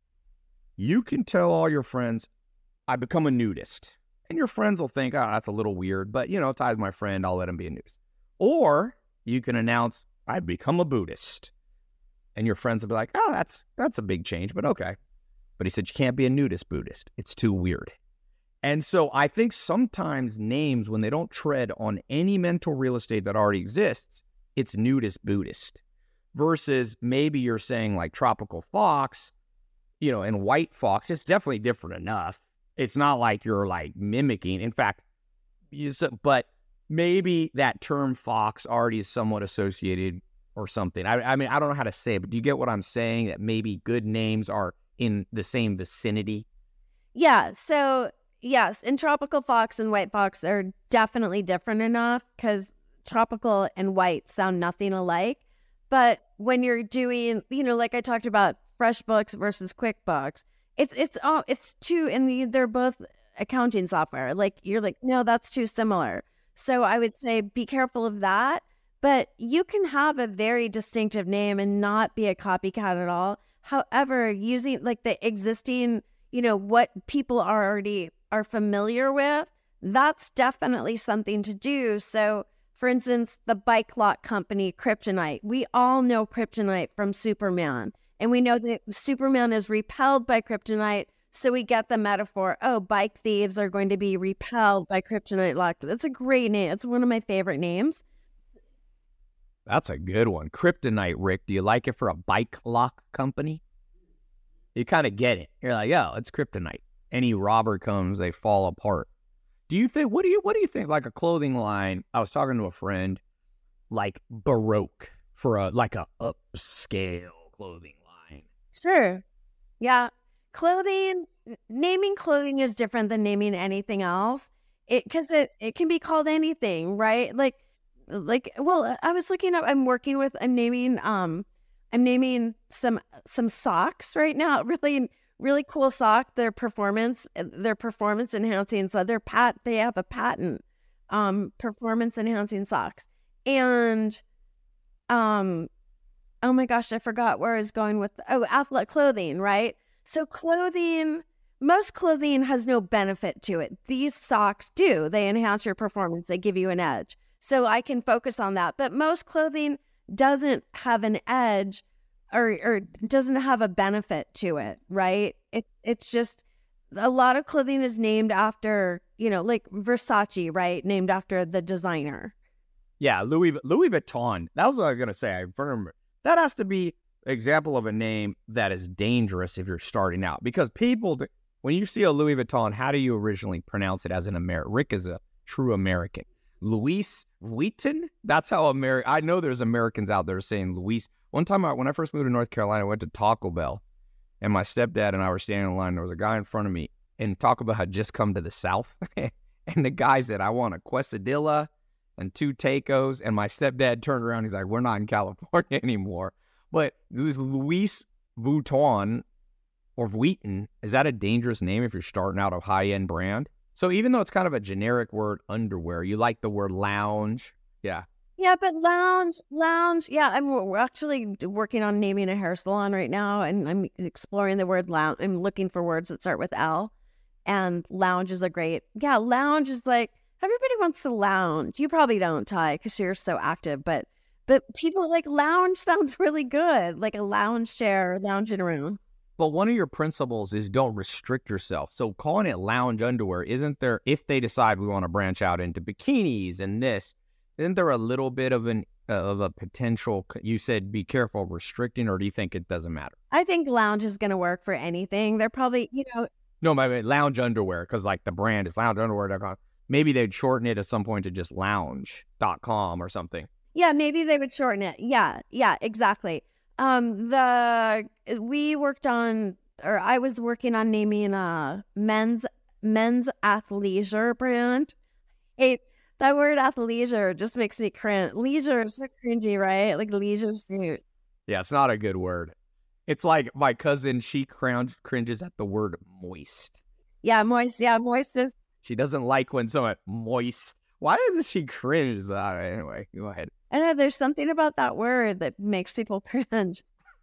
You can tell all your friends, I become a nudist. And your friends will think, oh, that's a little weird, but, you know, Ty's my friend, I'll let him be a nudist. Or you can announce, I become a Buddhist. And your friends will be like, oh, that's that's a big change, but okay. But he said, you can't be a nudist Buddhist. It's too weird. And so I think sometimes names, when they don't tread on any mental real estate that already exists, it's nudist Buddhist. Versus maybe you're saying like Tropical Fox, you know, and White Fox, it's definitely different enough. It's not like you're like mimicking. In fact, you, but maybe that term fox already is somewhat associated or something. I, I mean, I don't know how to say it, but do you get what I'm saying? That maybe good names are in the same vicinity? Yeah, so... Yes, and Tropical Fox and White Fox are definitely different enough because tropical and white sound nothing alike. But when you're doing, you know, like I talked about FreshBooks versus QuickBooks, it's it's all it's two, and the, they're both accounting software. Like you're like, no, that's too similar. So I would say be careful of that. But you can have a very distinctive name and not be a copycat at all. However, using like the existing, you know, what people are already are familiar with, that's definitely something to do. So, for instance, the bike lot company, Kryptonite. We all know Kryptonite from Superman. And we know that Superman is repelled by Kryptonite. So we get the metaphor, oh, bike thieves are going to be repelled by Kryptonite lock. That's a great name. It's one of my favorite names. That's a good one. Kryptonite, Rick. Do you like it for a bike lock company? You kind of get it. You're like, oh, it's Kryptonite. Any robber comes, they fall apart. Do you think, what do you, what do you think, like a clothing line, I was talking to a friend, like Baroque for a, like a upscale clothing line. Sure. Yeah. Clothing, naming clothing is different than naming anything else. It, cause it, it can be called anything, right? Like, like, well, I was looking up, I'm working with, I'm naming, um, I'm naming some, some socks right now, really Really cool sock. Their performance, their performance enhancing. So their pat, they have a patent, um, performance enhancing socks. And, um, oh my gosh, I forgot where I was going with. Oh, athletic clothing, right? So clothing, most clothing has no benefit to it. These socks do. They enhance your performance. They give you an edge. So I can focus on that. But most clothing doesn't have an edge. Or, or doesn't have a benefit to it, right? It's it's just a lot of clothing is named after, you know, like Versace, right? Named after the designer. Yeah, Louis Louis Vuitton. That was what I was gonna say. I remember that has to be an example of a name that is dangerous if you're starting out, because people, when you see a Louis Vuitton, how do you originally pronounce it as an American? Rick is a true American. Louis Vuitton. That's how American. I know there's Americans out there saying Louis. One time, I, when I first moved to North Carolina, I went to Taco Bell, and my stepdad and I were standing in line. There was a guy in front of me, and Taco Bell had just come to the South, and the guy said, "I want a quesadilla and two tacos." And my stepdad turned around. He's like, "We're not in California anymore." But this Louis Vuitton or Vuitton, is that a dangerous name if you're starting out a high-end brand? So even though it's kind of a generic word, underwear, you like the word lounge, yeah. Yeah, but lounge, lounge. Yeah, I'm we're actually working on naming a hair salon right now, and I'm exploring the word lounge. I'm looking for words that start with L, and lounge is a great. Yeah, lounge is like everybody wants to lounge. You probably don't, Ty, because you're so active, but but people like lounge sounds really good, like a lounge chair, lounging around. But one of your principles is don't restrict yourself. So calling it lounge underwear, isn't there? If they decide we want to branch out into bikinis and this. Isn't there a little bit of an uh, of a potential? You said be careful restricting, or do you think it doesn't matter? I think lounge is going to work for anything. They're probably, you know. No, my lounge underwear, because like the brand is lounge underwear. maybe they'd shorten it at some point to just lounge dot com or something. Yeah, maybe they would shorten it. Yeah, yeah, exactly. Um, the we worked on, or I was working on naming a men's men's athleisure brand. Hey, that word athleisure just makes me cringe. Leisure is so cringy, right? Like leisure suit. Yeah, it's not a good word. It's like my cousin, she cringe, cringes at the word moist. Yeah, moist. Yeah, moist is. She doesn't like when someone moist. Why does she cringe? Uh, anyway, go ahead. I know there's something about that word that makes people cringe.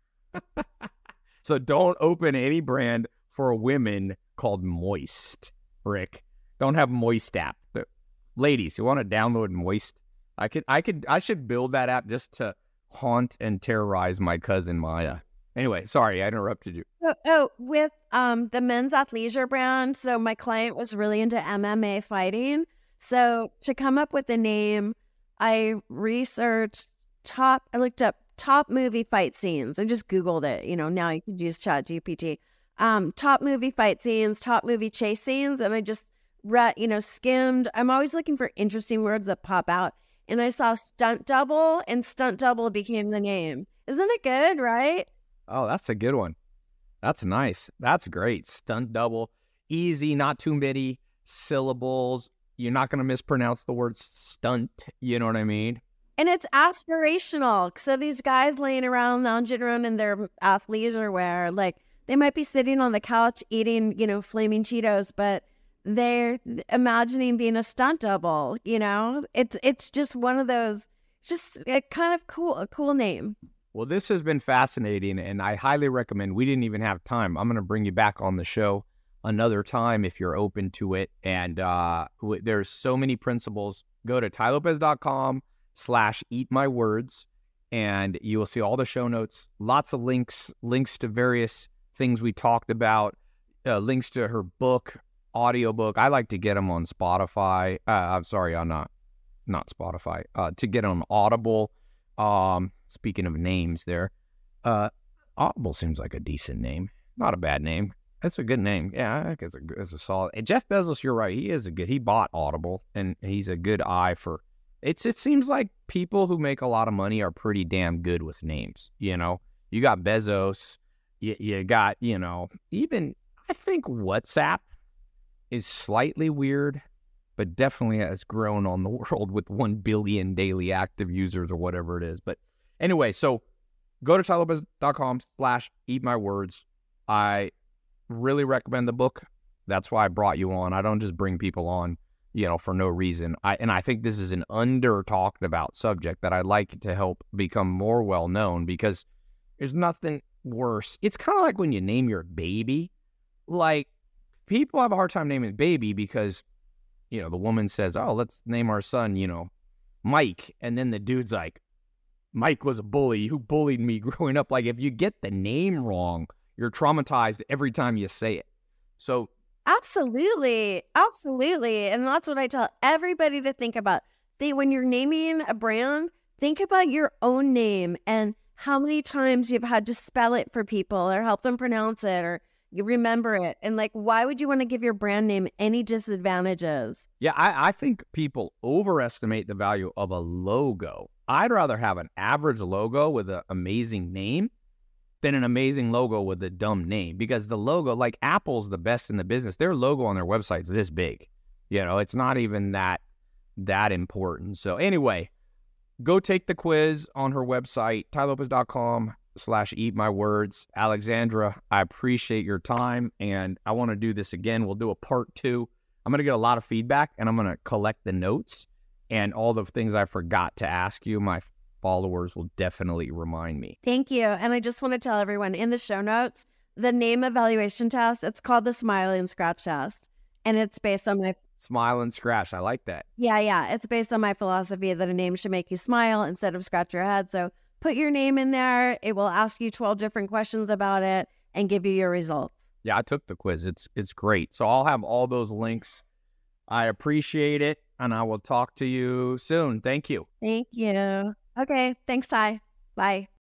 So don't open any brand for women called Moist, Rick. Don't have Moist app. The, ladies, you want to download Moist? I could, I could, I should build that app just to haunt and terrorize my cousin Maya. Anyway, sorry, I interrupted you. Oh, oh with um the men's athleisure brand. So my client was really into M M A fighting. So to come up with the name, I researched top, I looked up top movie fight scenes. I just Googled it. You know, now you can use Chat G P T. Um, top movie fight scenes, top movie chase scenes. And I just read, you know, skimmed. I'm always looking for interesting words that pop out. And I saw stunt double, and stunt double became the name. Isn't it good, right? Oh, that's a good one. That's nice. That's great. Stunt double. Easy, not too many syllables. You're not going to mispronounce the word stunt. You know what I mean? And it's aspirational. So these guys laying around, lounging around in their athleisure wear, like they might be sitting on the couch eating, you know, flaming Cheetos, but they're imagining being a stunt double, you know? It's it's just one of those, just a kind of cool, a cool name. Well, this has been fascinating, and I highly recommend. We didn't even have time. I'm going to bring you back on the show another time if you're open to it. And uh, w- there's so many principles. Go to tailopez.com slash eat my words, and you will see all the show notes, lots of links, links to various things we talked about, uh, links to her book, audiobook. I like to get them on Spotify. Uh, I'm sorry, on not, not Spotify, uh, to get on Audible. Um, speaking of names there, uh, Audible seems like a decent name. Not a bad name. That's a good name. Yeah, I think it's a, it's a solid. And Jeff Bezos, you're right. He is a good, he bought Audible, and he's a good eye for, it's, it seems like people who make a lot of money are pretty damn good with names. You know, you got Bezos, you, you got, you know, even, I think WhatsApp is slightly weird, but definitely has grown on the world with one billion daily active users or whatever it is. But anyway, so go to tailopez.com slash eat my words. I really recommend the book. That's why I brought you on. I don't just bring people on, you know, for no reason. I and I think this is an under talked about subject that I'd like to help become more well known, because there's nothing worse. It's kind of like when you name your baby. Like, people have a hard time naming baby because, you know, the woman says, oh, let's name our son, you know, Mike. And then the dude's like, Mike was a bully who bullied me growing up. Like, if you get the name wrong, you're traumatized every time you say it. So Absolutely. Absolutely. And that's what I tell everybody to think about. They, when you're naming a brand, think about your own name and how many times you've had to spell it for people or help them pronounce it or you remember it. And like, why would you want to give your brand name any disadvantages? yeah, I, I think people overestimate the value of a logo. I'd rather have an average logo with an amazing name than an amazing logo with a dumb name, because the logo, like Apple's the best in the business. Their logo on their website is this big. You know, it's not even that that important. So anyway, go take the quiz on her website, tailopez.com slash eat my words. Alexandra, I appreciate your time, and I want to do this again. We'll do a part two. I'm going to get a lot of feedback, and I'm going to collect the notes and all the things I forgot to ask you. My followers will definitely remind me. Thank you. And I just want to tell everyone in the show notes, the name evaluation test, it's called the Smile and Scratch test. And it's based on my, Smile and scratch. I like that. yeah, yeah. It's based on my philosophy that a name should make you smile instead of scratch your head. So put your name in there. It will ask you twelve different questions about it and give you your results. Yeah, I took the quiz. It's it's great. So I'll have all those links. I appreciate it, and I will talk to you soon. Thank you. Thank you. Okay. Thanks, Ty. Bye.